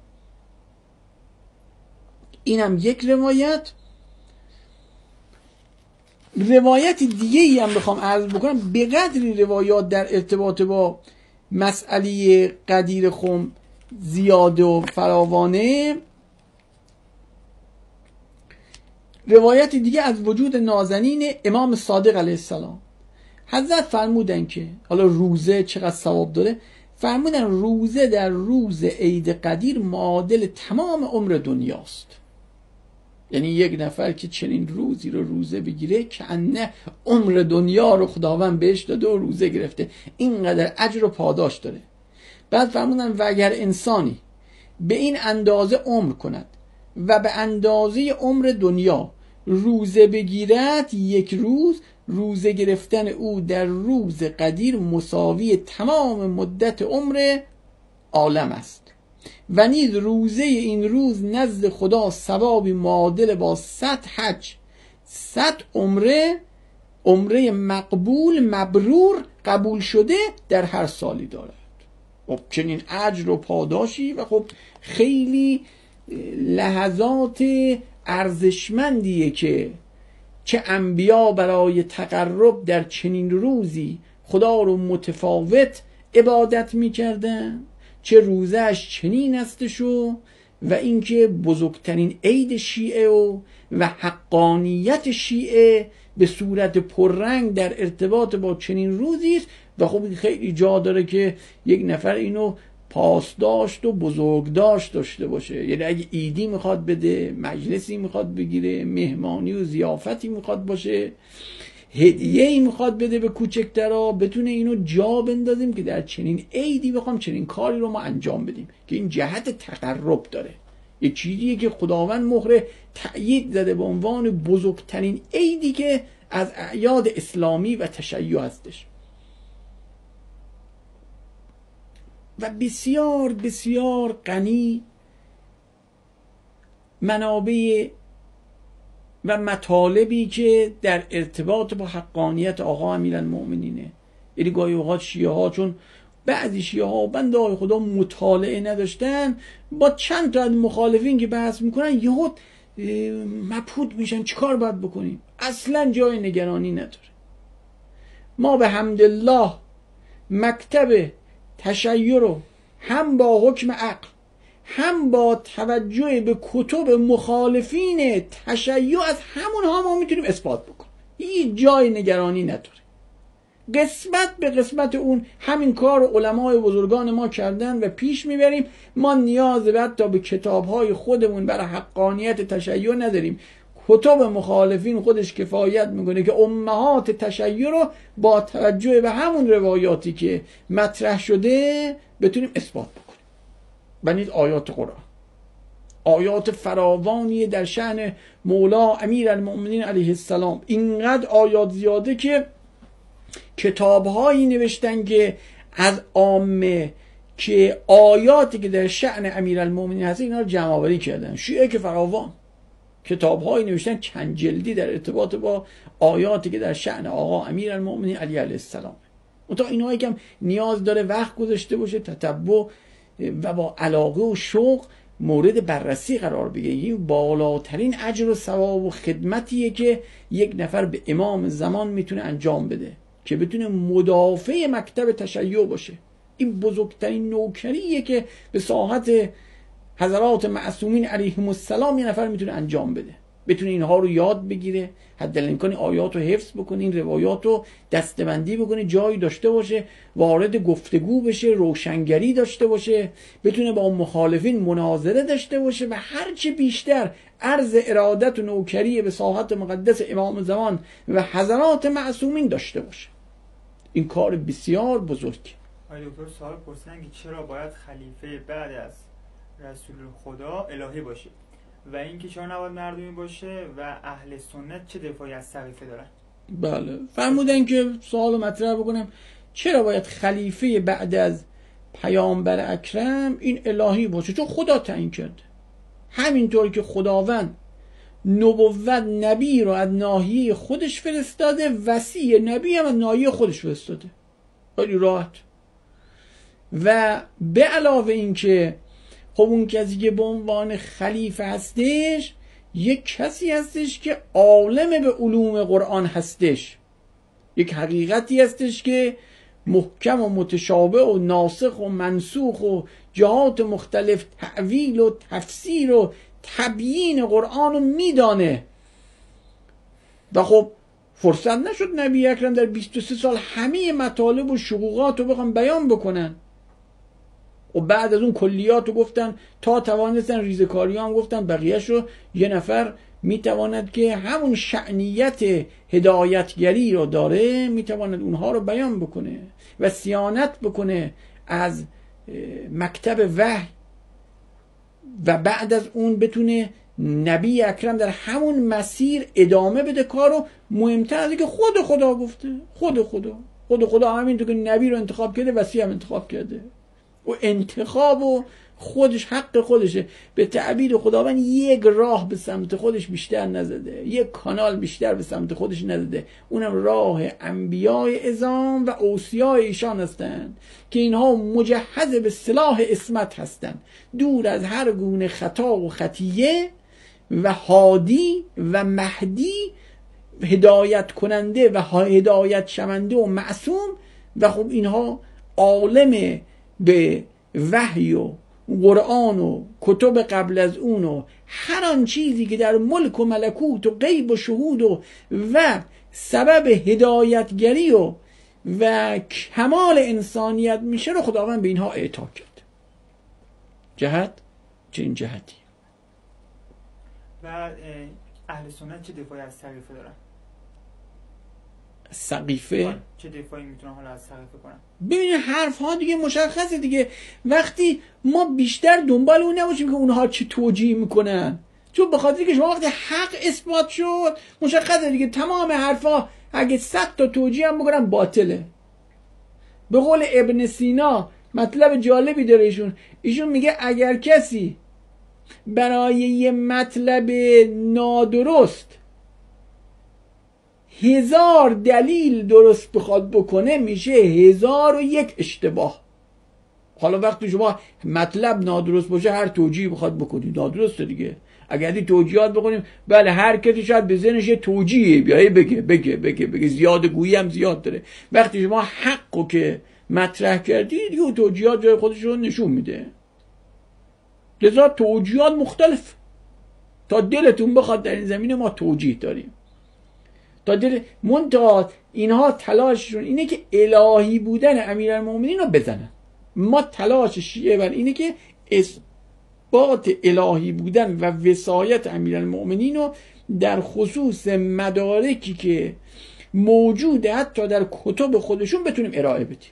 اینم یک روایت. روایت دیگه ای هم بخوام عرض بکنم، به قدری روایات در ارتباط با مسئله قدیر خم زیاده و فراوانه. روایت دیگه از وجود نازنین امام صادق علیه السلام. حضرت فرمودن که حالا روزه چقدر ثواب داره، فرمودن روزه در روز عید قدیر معادل تمام عمر دنیاست. یعنی یک نفر که چنین روزی رو روزه بگیره که انه عمر دنیا رو خداوند بهش داده و روزه گرفته، اینقدر اجر و پاداش داره. بعد فرمودن و اگر انسانی به این اندازه عمر کند و به اندازه عمر دنیا روزه بگیرد، یک روز روزه گرفتن او در روز قدیر مساوی تمام مدت عمر عالم است. و نیز روزه این روز نزد خدا ثوابی معادل با صد حج، صد عمره عمره مقبول مبرور قبول شده در هر سالی دارد. خب چنین اجر و پاداشی و خب خیلی لحظات ارزشمندیه که چه انبیا برای تقرب در چنین روزی خدا رو متفاوت عبادت میکردن، چه روزش چنین استشو و اینکه بزرگترین عید شیعه و و حقانیت شیعه به صورت پررنگ در ارتباط با چنین روزی است. و خب خیلی جا داره که یک نفر اینو پاسداشت و بزرگداشت داشته باشه. یعنی اگه عیدی میخواد بده، مجلسی میخواد بگیره، مهمانی و ضیافتی میخواد باشه، هدیه‌ای میخواد بده به کوچکترا، بتونه اینو جا بندازیم که در چنین عیدی بخوام چنین کاری رو ما انجام بدیم که این جهت تقرب داره. یه چیزیه که خداوند مهر تأیید زده به عنوان بزرگترین عیدی که از اعیاد اسلامی و تشیع هستش. و بسیار بسیار غنی منابع و مطالبی که در ارتباط با حقانیت آقا امیرالمؤمنینه. یعنی گاهی اوقات شیعه ها، چون بعضی شیعه ها بنده های خدا مطالعه نداشتن، با چند تا از مخالفین که بحث میکنن یهو مبهوت میشن چیکار باید بکنیم. اصلا جای نگرانی نداره. ما به حمدالله مکتب تشیع رو هم با حکم عقل هم با توجه به کتب مخالفین تشیع از همونها ما میتونیم اثبات بکنیم. هیچ جای نگرانی نداره. قسمت به قسمت اون همین کار علمای بزرگان ما کردن و پیش میبریم. ما نیاز به حتی به کتابهای خودمون برای حقانیت تشیع نداریم. کتب مخالفین خودش کفایت میکنه که امهات تشیع رو با توجه به همون روایاتی که مطرح شده بتونیم اثبات بکنیم. بنید آیات قرآن. آیات فراوانی در شأن مولا امیرالمؤمنین علیه السلام. اینقدر آیات زیاده که کتاب‌هایی نوشتن که از عامه که آیاتی که در شأن امیرالمؤمنین هست اینا رو جمع آوری کردن. شیعه که فراوان کتاب‌هایی نوشتن چند جلدی در ارتباط با آیاتی که در شأن آقا امیرالمؤمنین علی علیه السلام. اونتا اینها یکم نیاز داره وقت گذاشته باشه، تتبع و با علاقه و شوق مورد بررسی قرار بگیره. این بالاترین اجر و ثواب و خدمتیه که یک نفر به امام زمان میتونه انجام بده که بتونه مدافع مکتب تشیع باشه. این بزرگترین نوکریه که به ساحت حضرات معصومین علیهم السلام یه نفر میتونه انجام بده، بتونه اینها رو یاد بگیره، حدالاقل آیات رو حفظ بکنه، این روایات رو دستبندی بکنه، جایی داشته باشه، وارد گفتگو بشه، روشنگری داشته باشه، بتونه با مخالفین مناظره داشته باشه و هرچه بیشتر عرض ارادت و نوکری به ساحت مقدس امام زمان و حضرات معصومین داشته باشه. این کار بسیار بزرگه. آقای دکتر سوال پرسیدن که چرا باید خلیفه بعد از رسول خدا الهی باشه و اینکه چرا نباید مردمی باشه و اهل سنت چه دفاعی از سقیفه دارن؟ بله فرمودن که سوال مطرح بکنم چرا باید خلیفه بعد از پیامبر اکرم این الهی باشه؟ چون خدا تعیین کرده. همینطور که خداوند نبوت نبی رو از ناحیه خودش فرستاده، وصی نبی هم از ناحیه خودش فرستاده. خیلی راحت. و به علاوه این که خب اون کسی که به عنوان خلیفه هستش یک کسی هستش که عالم به علوم قرآن هستش، یک حقیقتی هستش که محکم و متشابه و ناسخ و منسوخ و جهات مختلف تعویل و تفسیر و تبیین قرآن رو میدانه. و خب فرصت نشد نبی اکرم در بیست و سه سال همه مطالب و شقوقات رو بخوام بیان بکنن و بعد از اون کلیات رو گفتن تا توانستن ریزکاری هم گفتن بقیهش رو یه نفر میتواند که همون شأنیت هدایتگری رو داره میتواند اونها رو بیان بکنه و صیانت بکنه از مکتب وحی و بعد از اون بتونه نبی اکرم در همون مسیر ادامه بده کارو. مهمتر از اینکه خود خدا گفته، خود خدا خود خدا همینطور که نبی رو انتخاب کرده وصی هم انتخاب کرده و انتخاب و خودش حق خودشه. به تعبیر خداوند یک راه به سمت خودش بیشتر نزده، یک کانال بیشتر به سمت خودش نزده، اونم راه انبیاء اعظام و اوصیاء ایشان هستند که اینها مجهز به سلاح عصمت هستند، دور از هر گونه خطا و خطیه و هادی و مهدی، هدایت کننده و هدایت شونده و معصوم. و خب اینها عالم به وحی و قرآن و کتب قبل از اون و هر آن چیزی که در ملک و ملکوت و غیب و شهود و و سبب هدایتگری و و کمال انسانیت میشه رو خداوند به اینها اعطا کرد. جهت چه این جهتی. و اهل سنت چه دفاعی از سقیفه دارن؟ سقیفه چه دفاعی میتونن حالا از سقیفه کنن؟ ببینید حرف ها دیگه مشخصه دیگه. وقتی ما بیشتر دنبال اون نباشیم که اونها چه توجیه میکنن، چون به خاطر که شما وقتی حق اثبات شد مشخصه دیگه تمام حرفا اگه صد تا توجیه هم بکنن باطله. به قول ابن سینا مطلب جالبی داره ایشون ایشون میگه اگر کسی برای یه مطلب نادرست هزار دلیل درست بخواد بکنه میشه هزار و یک اشتباه. حالا وقتی شما مطلب نادرست باشه هر توجیه بخواد بکنی نادرسته دیگه. اگر دی توجیهات بکنیم بله هر کسی شاید به ذهنش یه توجیه بیایه بگه بگه بگه بگه زیاد گویی هم زیاد داره. وقتی شما حقو که مطرح کردی دیگه توجیهات جای خودش رو نشون میده. لذا توجیهات مختلف تا دلتون بخواد در این زمینه ما توجیه داریم. تا دل منتها اینها تلاششون اینه که الهی بودن امیرالمومنین رو بزنن. ما تلاش شیعه بر اینه که اثبات الهی بودن و وصایت امیرالمومنین رو در خصوص مدارکی که موجوده حتی در کتب خودشون بتونیم ارائه بدیم.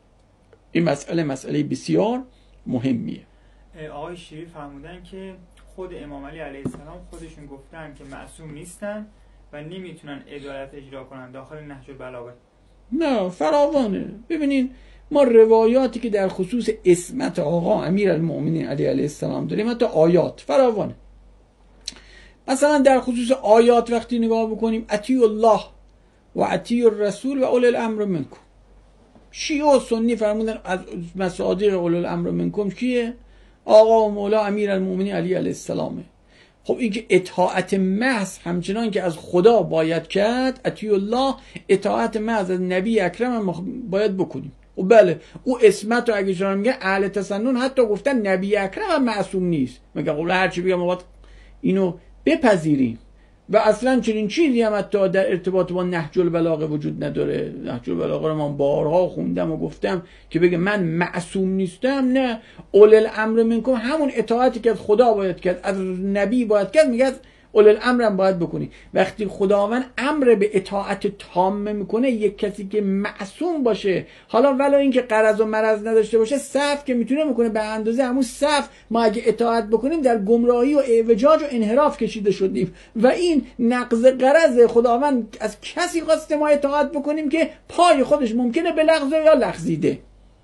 این مسئله مسئله بسیار مهمیه. آقای شیری فرمودن که خود امام علی علیه السلام خودشون گفتن که معصوم نیستن و نمیتونن عدالت اجرا کنن داخل نهج البلاغه. نه فراوانه. ببینین ما روایاتی که در خصوص عصمت آقا امیرالمؤمنین علی علیه السلام داریم، حتی آیات فراوانه. مثلا در خصوص آیات وقتی نگاه بکنیم اطیعوا الله و اطیعوا الرسول و اولی الامر منکم. شیعه و سنی فرمودن از مصادیق اولی الامر منکم کیه؟ آقا و مولا امیرالمؤمنین علی علیه السلامه. خب این که اطاعت محض همچنان که از خدا باید کرد، اطیعوا الله، اطاعت محض از نبی اکرم هم باید بکنیم. و بله او عصمت رو اگه شما میگه اهل تسنن حتی گفتن نبی اکرم هم معصوم نیست، میگه قبل هر چی بگم ما باید اینو بپذیریم. و اصلا چنین چیزی هم حتی در ارتباط با نهج البلاغه وجود نداره. نهج البلاغه رو من بارها خوندم و گفتم که بگه من معصوم نیستم. نه، اول الامر منکم همون اطاعتی که از خدا باید کرد، از نبی باید کرد، میگه اول الامر هم باید بکنی. وقتی خداوند امر به اطاعت تامه میکنه، یک کسی که معصوم باشه، حالا ولو اینکه غرض و مرض نداشته باشه، صف که میتونه میکنه به اندازه همون صف ما اگه اطاعت بکنیم در گمراهی و اعوجاج و انحراف کشیده شدیم. و این نقض غرض خداوند از کسی خواسته ما اطاعت بکنیم که پای خودش ممکنه به لغزه یا لغزیده.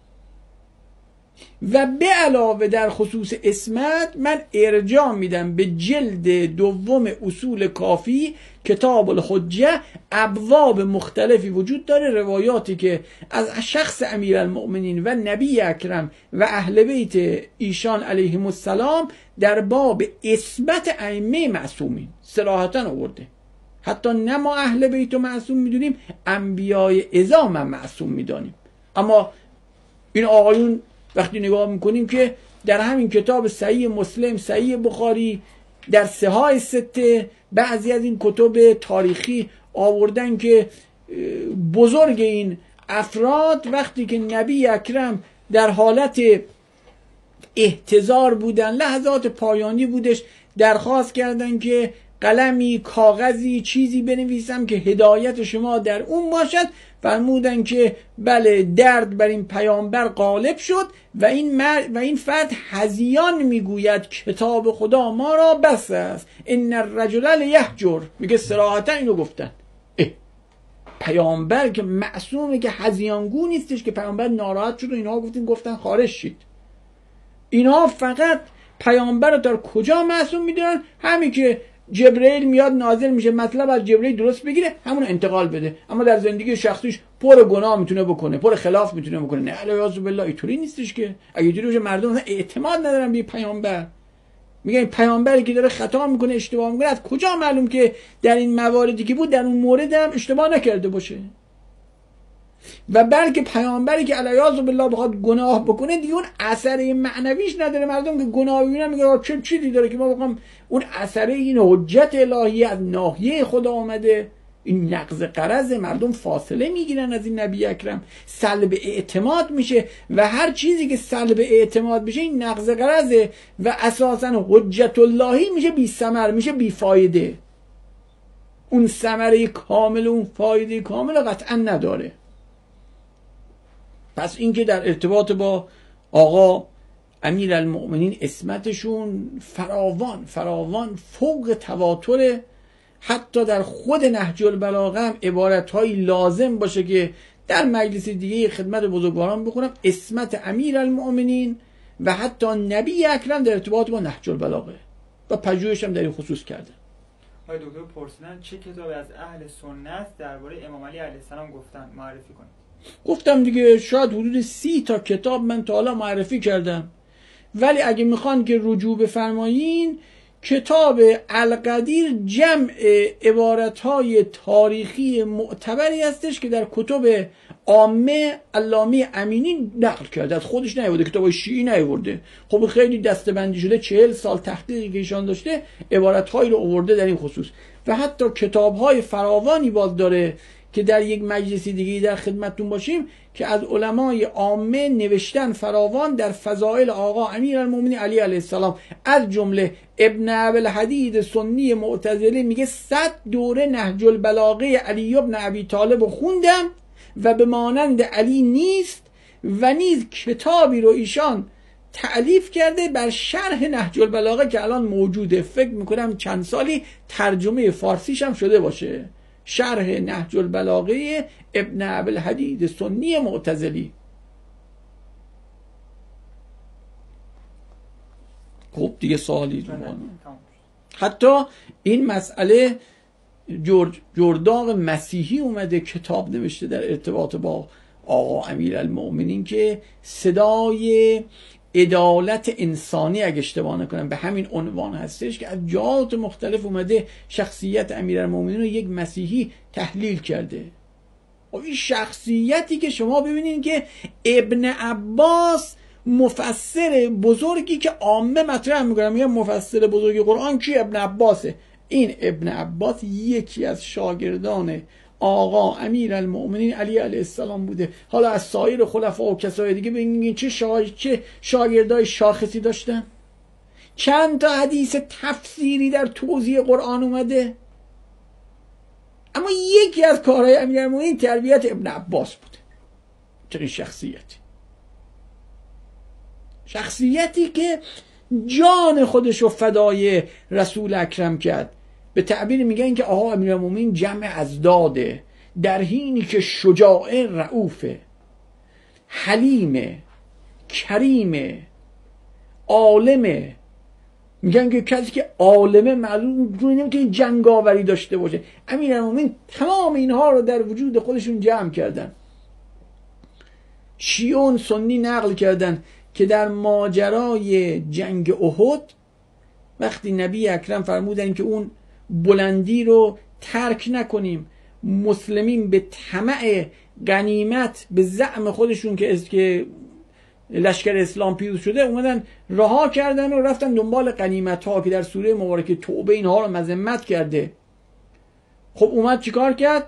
و به علاوه در خصوص عصمت من ارجاع میدم به جلد دوم اصول کافی کتاب الحجه. ابواب مختلفی وجود داره، روایاتی که از شخص امیرالمؤمنین و نبی اکرم و اهل بیت ایشان علیهم السلام در باب عصمت ائمه معصومین صراحتا آورده. حتی نه ما اهل بیت رو معصوم میدونیم، انبیای عظام هم معصوم میدانیم. اما این آقایون وقتی نگاه میکنیم که در همین کتاب صحیح مسلم، صحیح بخاری، در صحاح سته، بعضی از این کتب تاریخی آوردن که بزرگ این افراد وقتی که نبی اکرم در حالت احتضار بودن، لحظات پایانی بودش، درخواست کردن که قلمی، کاغذی، چیزی بنویسم که هدایت شما در اون باشد. فرمودن که بله، درد بر این پیامبر غالب شد و این مر... و این فرد هذیان میگوید کتاب خدا ما را بس است، ان الرجل لیهجر. میگه صراحتا اینو گفتن. پیامبر که معصومه، که هذیانگو نیستش، که پیامبر ناراحت شد و اینها گفتین گفتن خارج شید. اینها فقط پیامبر رو در کجا معصوم میدونن؟ همین که جبرئیل میاد نازل میشه، مطلب از جبرئیل درست بگیره، همون انتقال بده. اما در زندگی شخصیش پر گناه میتونه بکنه، پر خلاف میتونه بکنه. نه الیاذ بالله، اینطوری نیستش که. اگه اینطوری باشه مردم اعتماد ندارن به پیامبر. میگن پیامبری که داره خطا میکنه، اشتباه میکنه، از کجا معلوم که در این مواردی که بود در اون مورد هم اشتباه نکرده باشه؟ و بلکه پیامبری که الیاذ بالله بخواد گناه بکنه دیگه اون اثر معنویش نداره. مردم که گناه ببینن میگن چه چیزی داره که ما بخوام اون اثر این حجت الهی از ناحیه خدا آمده. این نقض غرض، مردم فاصله میگیرن از این نبی اکرم، سلب اعتماد میشه و هر چیزی که سلب اعتماد بشه این نقض غرضه و اساسا حجت الهی میشه بی ثمر، میشه بی فایده. اون ثمره کامل، اون فایده کامل قطعا نداره. پس این که در ارتباط با آقا امیرالمؤمنین عصمتشون فراوان فراوان فوق تواتر، حتی در خود نهج البلاغه هم عبارتهایی لازم باشه که در مجلس دیگه خدمت بزرگواران بخونم. عصمت امیرالمؤمنین و حتی نبی اکرم در ارتباط با نهج البلاغه و پژوهش هم در این خصوص کردن. آقای دکتر پرسیدن چه کتابی از اهل سنت درباره امام علی علیه السلام گفتن، معرفی کنید. گفتم دیگه شاید حدود سی تا کتاب من تا حالا معرفی کردم، ولی اگه میخوان که رجوع بفرمایین کتاب القدیر جمع عبارتهای تاریخی معتبری هستش که در کتب عامه علامه امینی نقل کرده، از خودش نیاورده، کتاب شیعی نیاورده. خب خیلی دسته‌بندی شده، چهل سال تحقیقی که ایشان داشته عبارتهایی رو آورده در این خصوص. و حتی کتابهای فراوانی باز داره که در یک مجلسی دیگه در خدمتتون باشیم که از علمای عامه نوشتن فراوان در فضائل آقا امیرالمؤمنین علی علیه السلام. از جمله ابن ابوالحدید سنی معتزلی میگه صد دوره نهج البلاغه علی ابن ابی طالب خوندم و به مانند علی نیست و نیز کتابی رو ایشان تألیف کرده بر شرح نهج البلاغه که الان موجوده، فکر میکنم چند سالی ترجمه فارسیش هم شده باشه، شرح نهج البلاغه ابن ابوالحدید سنی معتزلی. خب دیگه سوالی رو حتی این مسئله جورج جرداق مسیحی اومده کتاب نوشته در ارتباط با آقا امیرالمؤمنین که صدای عدالت انسانی اگه اشتباه نکنم به همین عنوان هستش، که از جهات مختلف اومده شخصیت امیرالمؤمنین رو یک مسیحی تحلیل کرده. و این شخصیتی که شما ببینید که ابن عباس مفسر بزرگی که عامه مطرح میکنم، میگم مفسر بزرگی قرآن کی؟ ابن عباسه. این ابن عباس یکی از شاگردان آقا امیرالمؤمنین علی علیه السلام بوده. حالا از سایر خلفا و کسای دیگه ببینید چه شا... چه شاگردای شاخصی داشتن، چند تا حدیث تفسیری در توضیح قرآن اومده. اما یکی از کارهای امیرالمؤمنین تربیت ابن عباس بوده. چه شخصیتی شخصیتی که جان خودش رو فدای رسول اکرم کرد. به تعبیر میگن که آقا امیرالمؤمنین جمع ازداده، در حینی که شجاع رؤوفه، حلیمه، کریمه، عالمه. میگن که کسی که عالمه معلوم روی نمیتونه جنگاوری داشته باشه. امیرالمؤمنین تمام اینها رو در وجود خودشون جمع کردن. شیعون سنی نقل کردن که در ماجرای جنگ احد وقتی نبی اکرم فرمودن که اون بلندی رو ترک نکنیم، مسلمین به طمع غنیمت به زعم خودشون که است که لشکر اسلام پیروز شده اومدن رها کردن و رفتن دنبال غنیمت ها که در سوره مبارکه توبه اینها رو مذمت کرده. خب اومد چیکار کرد؟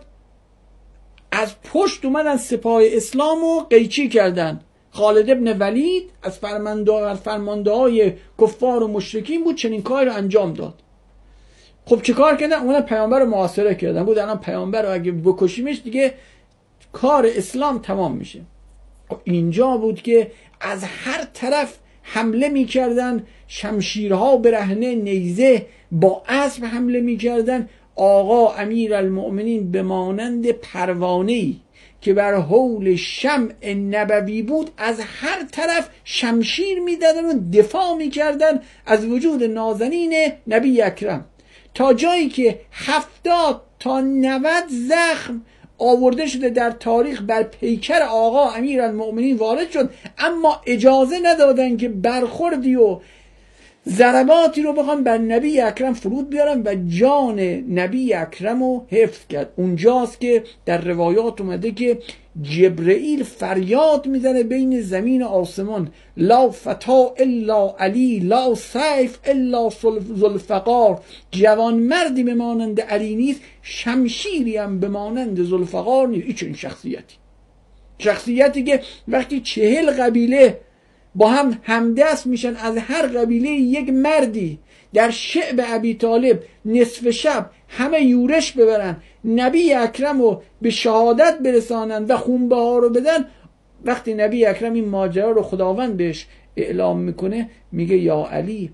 از پشت اومدن سپاه اسلام رو قیچی کردن. خالد ابن ولید از فرمانده های کفار و مشرکین بود، چنین کاری رو انجام داد. خب چه کار کردن؟ اونا پیامبر رو محاصره کردن. بود الان پیامبر رو اگه بکشیمش دیگه کار اسلام تمام میشه. خب اینجا بود که از هر طرف حمله میکردن، شمشیرها برهنه، نیزه با اسب حمله میکردن. آقا امیرالمؤمنین به مانند پروانه‌ای که بر حول شمع نبوی بود از هر طرف شمشیر میدادن و دفاع میکردن از وجود نازنین نبی اکرم، تا جایی که هفتاد تا نود زخم آورده شده در تاریخ بر پیکر آقا امیرالمؤمنین وارد شد، اما اجازه ندادن که برخوردی و ضرباتی رو بخوام بر نبی اکرم فرود بیارن و جان نبی اکرم رو حفظ کرد. اونجاست که در روایات اومده که جبرئیل فریاد میزنه بین زمین و آسمان: لا فتا الا علی، لا سیف الا ذوالفقار. جوان مردی به مانند علی نیست، شمشیری هم به مانند ذوالفقار نیست. این شخصیتی شخصیتی که وقتی چهل قبیله با هم همدست میشن، از هر قبیله یک مردی در شعب ابی طالب نصف شب همه یورش ببرن، نبی اکرم رو به شهادت برسانن و خونبه ها رو بدن. وقتی نبی اکرم این ماجرا رو خداوند بهش اعلام میکنه، میگه یا علی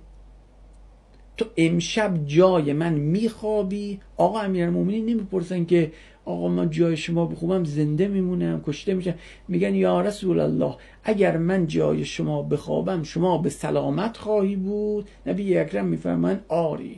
تو امشب جای من میخوابی. آقا امیرالمؤمنین نمیپرسن که آقا من جای شما بخوابم زنده میمونم کشته میشم، میگن یا رسول الله اگر من جای شما بخوابم شما به سلامت خواهی بود. نبی اکرم میفرمان آری.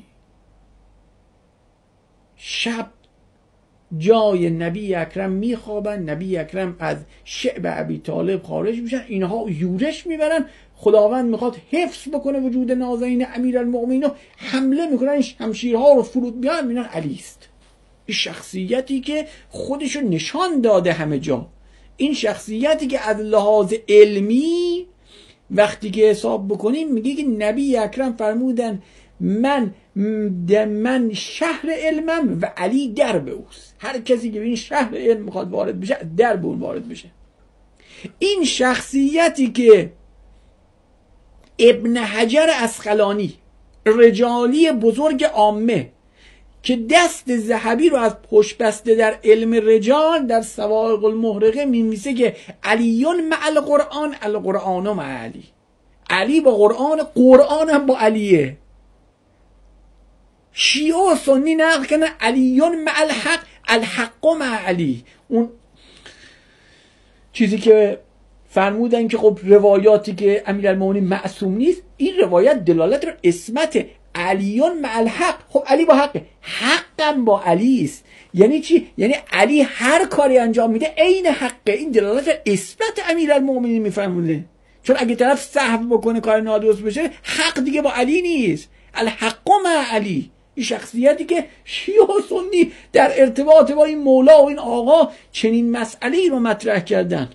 شب جای نبی اکرم میخوابن، نبی اکرم از شعب ابی طالب خارج میشن، اینها یورش میبرن. خداوند میخواد حفظ بکنه وجود نازنین امیرالمؤمنین و حمله میکنن، شمشیرها رو فرود بیان، میبینن علی است. این شخصیتی که خودشو نشان داده همه جا، این شخصیتی که از لحاظ علمی وقتی که حساب بکنیم میگه که نبی اکرم فرمودن من من شهر علمم و علی درب اوست. هر کسی که به این شهر علم میخواد وارد بشه درب اون وارد بشه. این شخصیتی که ابن حجر عسقلانی رجالی بزرگ عامه که دست ذهبی رو از پشت بسته در علم رجال در صواعق المحرقه می‌نویسه که علیون مع القرآن القرآن مع علی. علی با قرآن، قرآن هم با علیه. شیعه و سنی نقل کنن علیون مع الحق، الحق مع علی. اون چیزی که فرمودن که خب روایاتی که امیرالمومنین معصوم نیست، این روایت دلالت بر عصمت. علیون مع الحق، خب علی با حقه، حقم با علی است. یعنی چی؟ یعنی علی هر کاری انجام میده عین حقه. این دلالت بر عصمت امیرالمومنین میفرموده. چون اگه طرف سهو بکنه، کار نادرست بشه، حق دیگه با علی نیست. الحق مع علی. این شخصیتی که شیعه و سنی در ارتباط با این مولا و این آقا چنین مسئله‌ای رو مطرح کردن.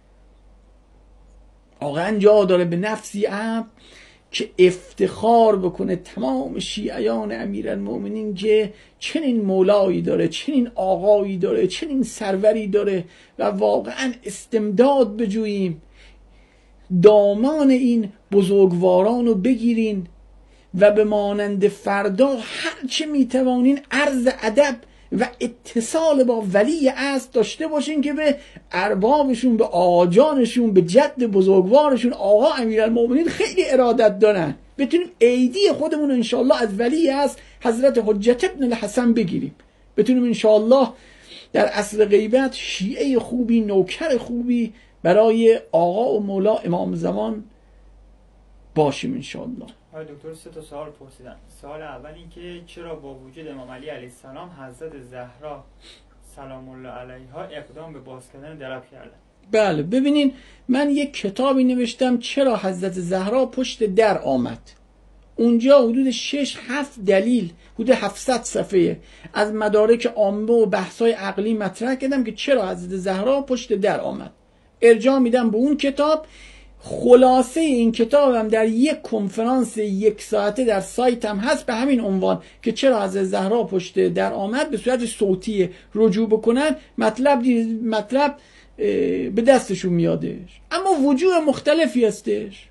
آقا جا داره به نفسی عبد که افتخار بکنه تمام شیعیان امیرالمومنین که چنین مولایی داره، چنین آقایی داره، چنین سروری داره و واقعا استمداد بجوییم، دامان این بزرگواران رو بگیرین و به مانند فردا هرچه میتوانین عرض ادب و اتصال با ولی اصل داشته باشین که به اربابشون، به آجانشون، به جد بزرگوارشون آقا امیرالمومنین خیلی ارادت دارن. بتونیم ایدی خودمون رو انشاءالله از ولی اصل حضرت حجت ابن الحسن بگیریم. بتونیم انشاءالله در عصر غیبت شیعه خوبی، نوکر خوبی برای آقا و مولا امام زمان باشیم انشاءالله. آقای دکتر سه تا سوال پرسیدن. سوال اول این که چرا با وجود امام علی علیه السلام حضرت زهرا سلام الله علیها اقدام به باز کردن درب کردن؟ بله ببینین، من یک کتابی نوشتم چرا حضرت زهرا پشت در آمد. اونجا حدود شش هفت دلیل، حدود هفتصد صفحه از مدارک عامه و بحث‌های عقلی مطرح کردم که چرا حضرت زهرا پشت در آمد. ارجاع میدم به اون کتاب. خلاصه این کتابم در یک کنفرانس یک ساعته در سایتم هست به همین عنوان که چرا حضرت زهرا پشت در آمد، به صورت صوتی رجوع بکنن مطلب مطلب به دستشون میادش. اما وجوه مختلفی هستش.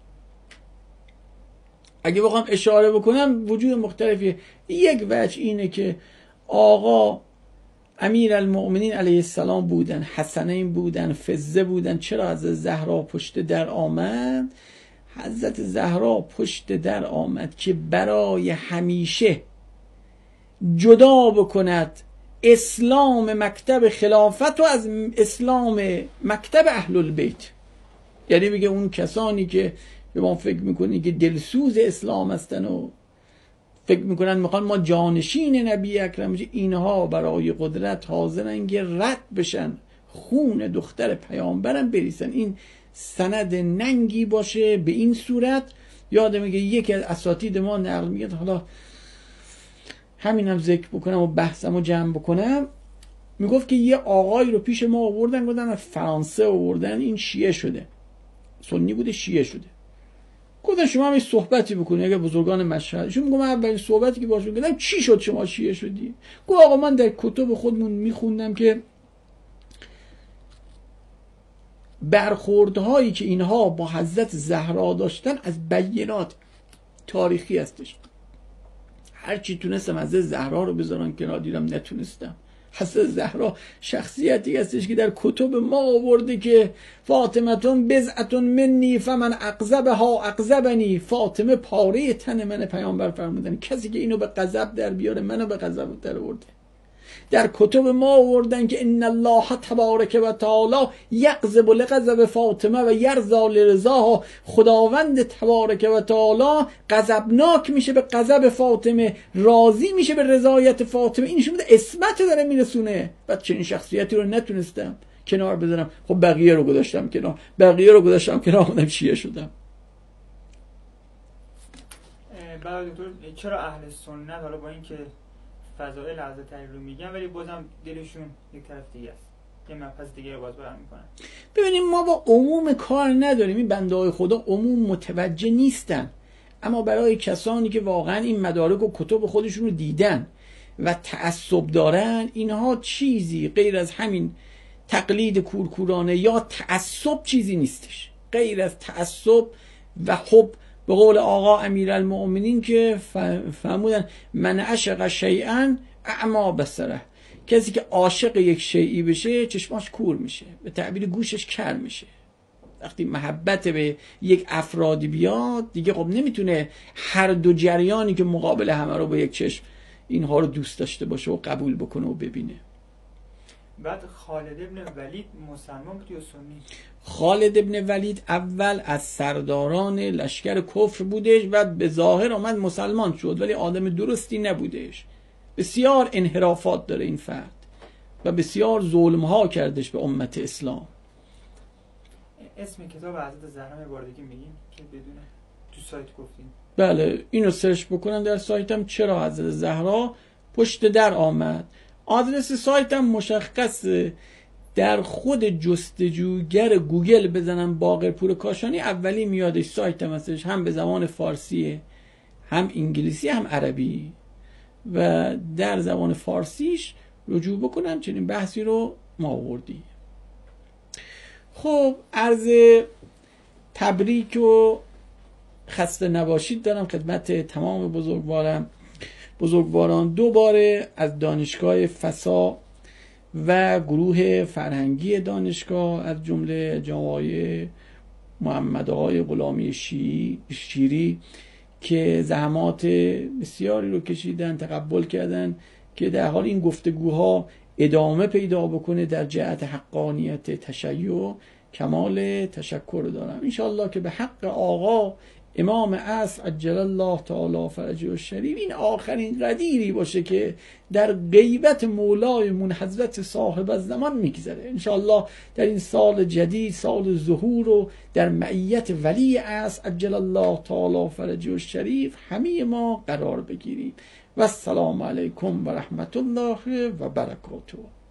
اگه بخوام اشاره بکنم وجوه مختلفی، یک وجه اینه که آقا امیرالمومنین علیه السلام بودن، حسنین بودن، فزه بودن. چرا حضرت زهرا پشت در آمد؟ حضرت زهرا پشت در آمد که برای همیشه جدا بکند اسلام مکتب خلافت و از اسلام مکتب اهل البیت. یعنی میگه اون کسانی که به ما فکر میکنی که دلسوز اسلام هستن و فکر میکنن میخوان ما جانشین نبی اکرم، اینها برای قدرت حاضرن که رد بشن، خون دختر پیامبرم بریسن. این سند ننگی باشه به این صورت. یادم میگه یکی از اساتید ما نقل میگه، حالا همینم ذکر بکنم و بحثمو جمع بکنم، میگفت که یه آقایی رو پیش ما آوردن، گفتن از فرانسه آوردن، این شیعه شده، سنی بوده شیعه شده. گفتن شما هم صحبتی بکنی اگه بزرگان مشهد. شما میگم اولین صحبتی که باشون کردم چی شد شما شیعه شدی؟ گفت آقا من در کتب خودمون میخوندم که برخوردهایی که اینها با حضرت زهرا داشتن از بینات تاریخی هستش. هرچی تونستم حضرت زهرا رو بذارن کنار، دیدم نتونستم. حضرت زهرا شخصیتی هستش که در کتب ما آورده که فاطمتون بزعتون منی فمن اقذبها اقذبنی. فاطمه پاره تن من پیامبر فرمودن، کسی که اینو به غضب در بیاره منو به غضب در آورده. در کتب ما آوردن که ان الله تبارک و تعالی یغضب لغضب فاطمه و یرضا لرضاها. خداوند تبارک و تعالی غضبناک میشه به غضب فاطمه، راضی میشه به رضایت فاطمه. این نشون میده عصمت داره میرسونه. بعد چنین شخصیتی رو نتونستم کنار بذارم، خب بقیه رو گذاشتم کنار، بقیه رو گذاشتم کنار، خودم شیعه شدم. بعد دکتر چرا اهل سنت حالا با اینکه فضائل حضرت علی رو میگن ولی بازم دلشون یک طرف دیگه است، یه مبحث دیگه رو باز برام میکنن؟ ببینیم ما با عموم کار نداریم، این بنده های خدا عموم متوجه نیستن، اما برای کسانی که واقعا این مدارک و کتب خودشون رو دیدن و تعصب دارن، اینها چیزی غیر از همین تقلید کورکورانه یا تعصب چیزی نیستش. غیر از تعصب و حب، به قول آقا امیرالمؤمنین که فرمودن من عشق شیئا اعما بصره. کسی که عاشق یک شیئی بشه چشماش کور میشه، به تعبیر گوشش کر میشه. وقتی محبت به یک افرادی بیاد دیگه خب نمیتونه هر دو جریانی که مقابل همه رو با یک چشم اینها رو دوست داشته باشه و قبول بکنه و ببینه. بعد خالد ابن ولید مسلمان بود یا سنی؟ خالد ابن ولید اول از سرداران لشکر کفر بودش و به ظاهر آمد مسلمان شد، ولی آدم درستی نبودش. بسیار انحرافات داره این فرد و بسیار ظلم ها کردش به امت اسلام. اسم کتاب حضرت زهرا یه بار دیگه میگین که بدونه تو سایت گفتین؟ بله اینو سرچ بکنن در سایتم چرا حضرت زهرا پشت در آمد. آدرس سایتم مشخصه، در خود جستجوگر گوگل بزنم باقرپور کاشانی اولی میادش سایتم هستش، هم به زبان فارسیه هم انگلیسی هم عربی و در زبان فارسیش رجوع بکنم چنین بحثی رو ما آوردی. خب عرض تبریک و خسته نباشید دارم خدمت تمام بزرگوارم بزرگواران. دوباره از دانشگاه فسا و گروه فرهنگی دانشگاه از جمله جناب محمد آقای غلامی شیری, شیری که زحمات بسیاری رو کشیدن، تقبل کردن که در حال این گفتگوها ادامه پیدا بکنه در جهت حقانیت تشیع، کمال تشکر دارم. انشاءالله که به حق آقا امام عصر عجل الله تعالی فرجه الشریف این آخرین قدیری باشه که در غیبت مولایمون حضرت صاحب الزمان میگذره. انشاءالله در این سال جدید، سال ظهور و در معیت ولی عصر عجل الله تعالی فرجه الشریف همه ما قرار بگیریم. و السلام علیکم و رحمت الله و برکاته.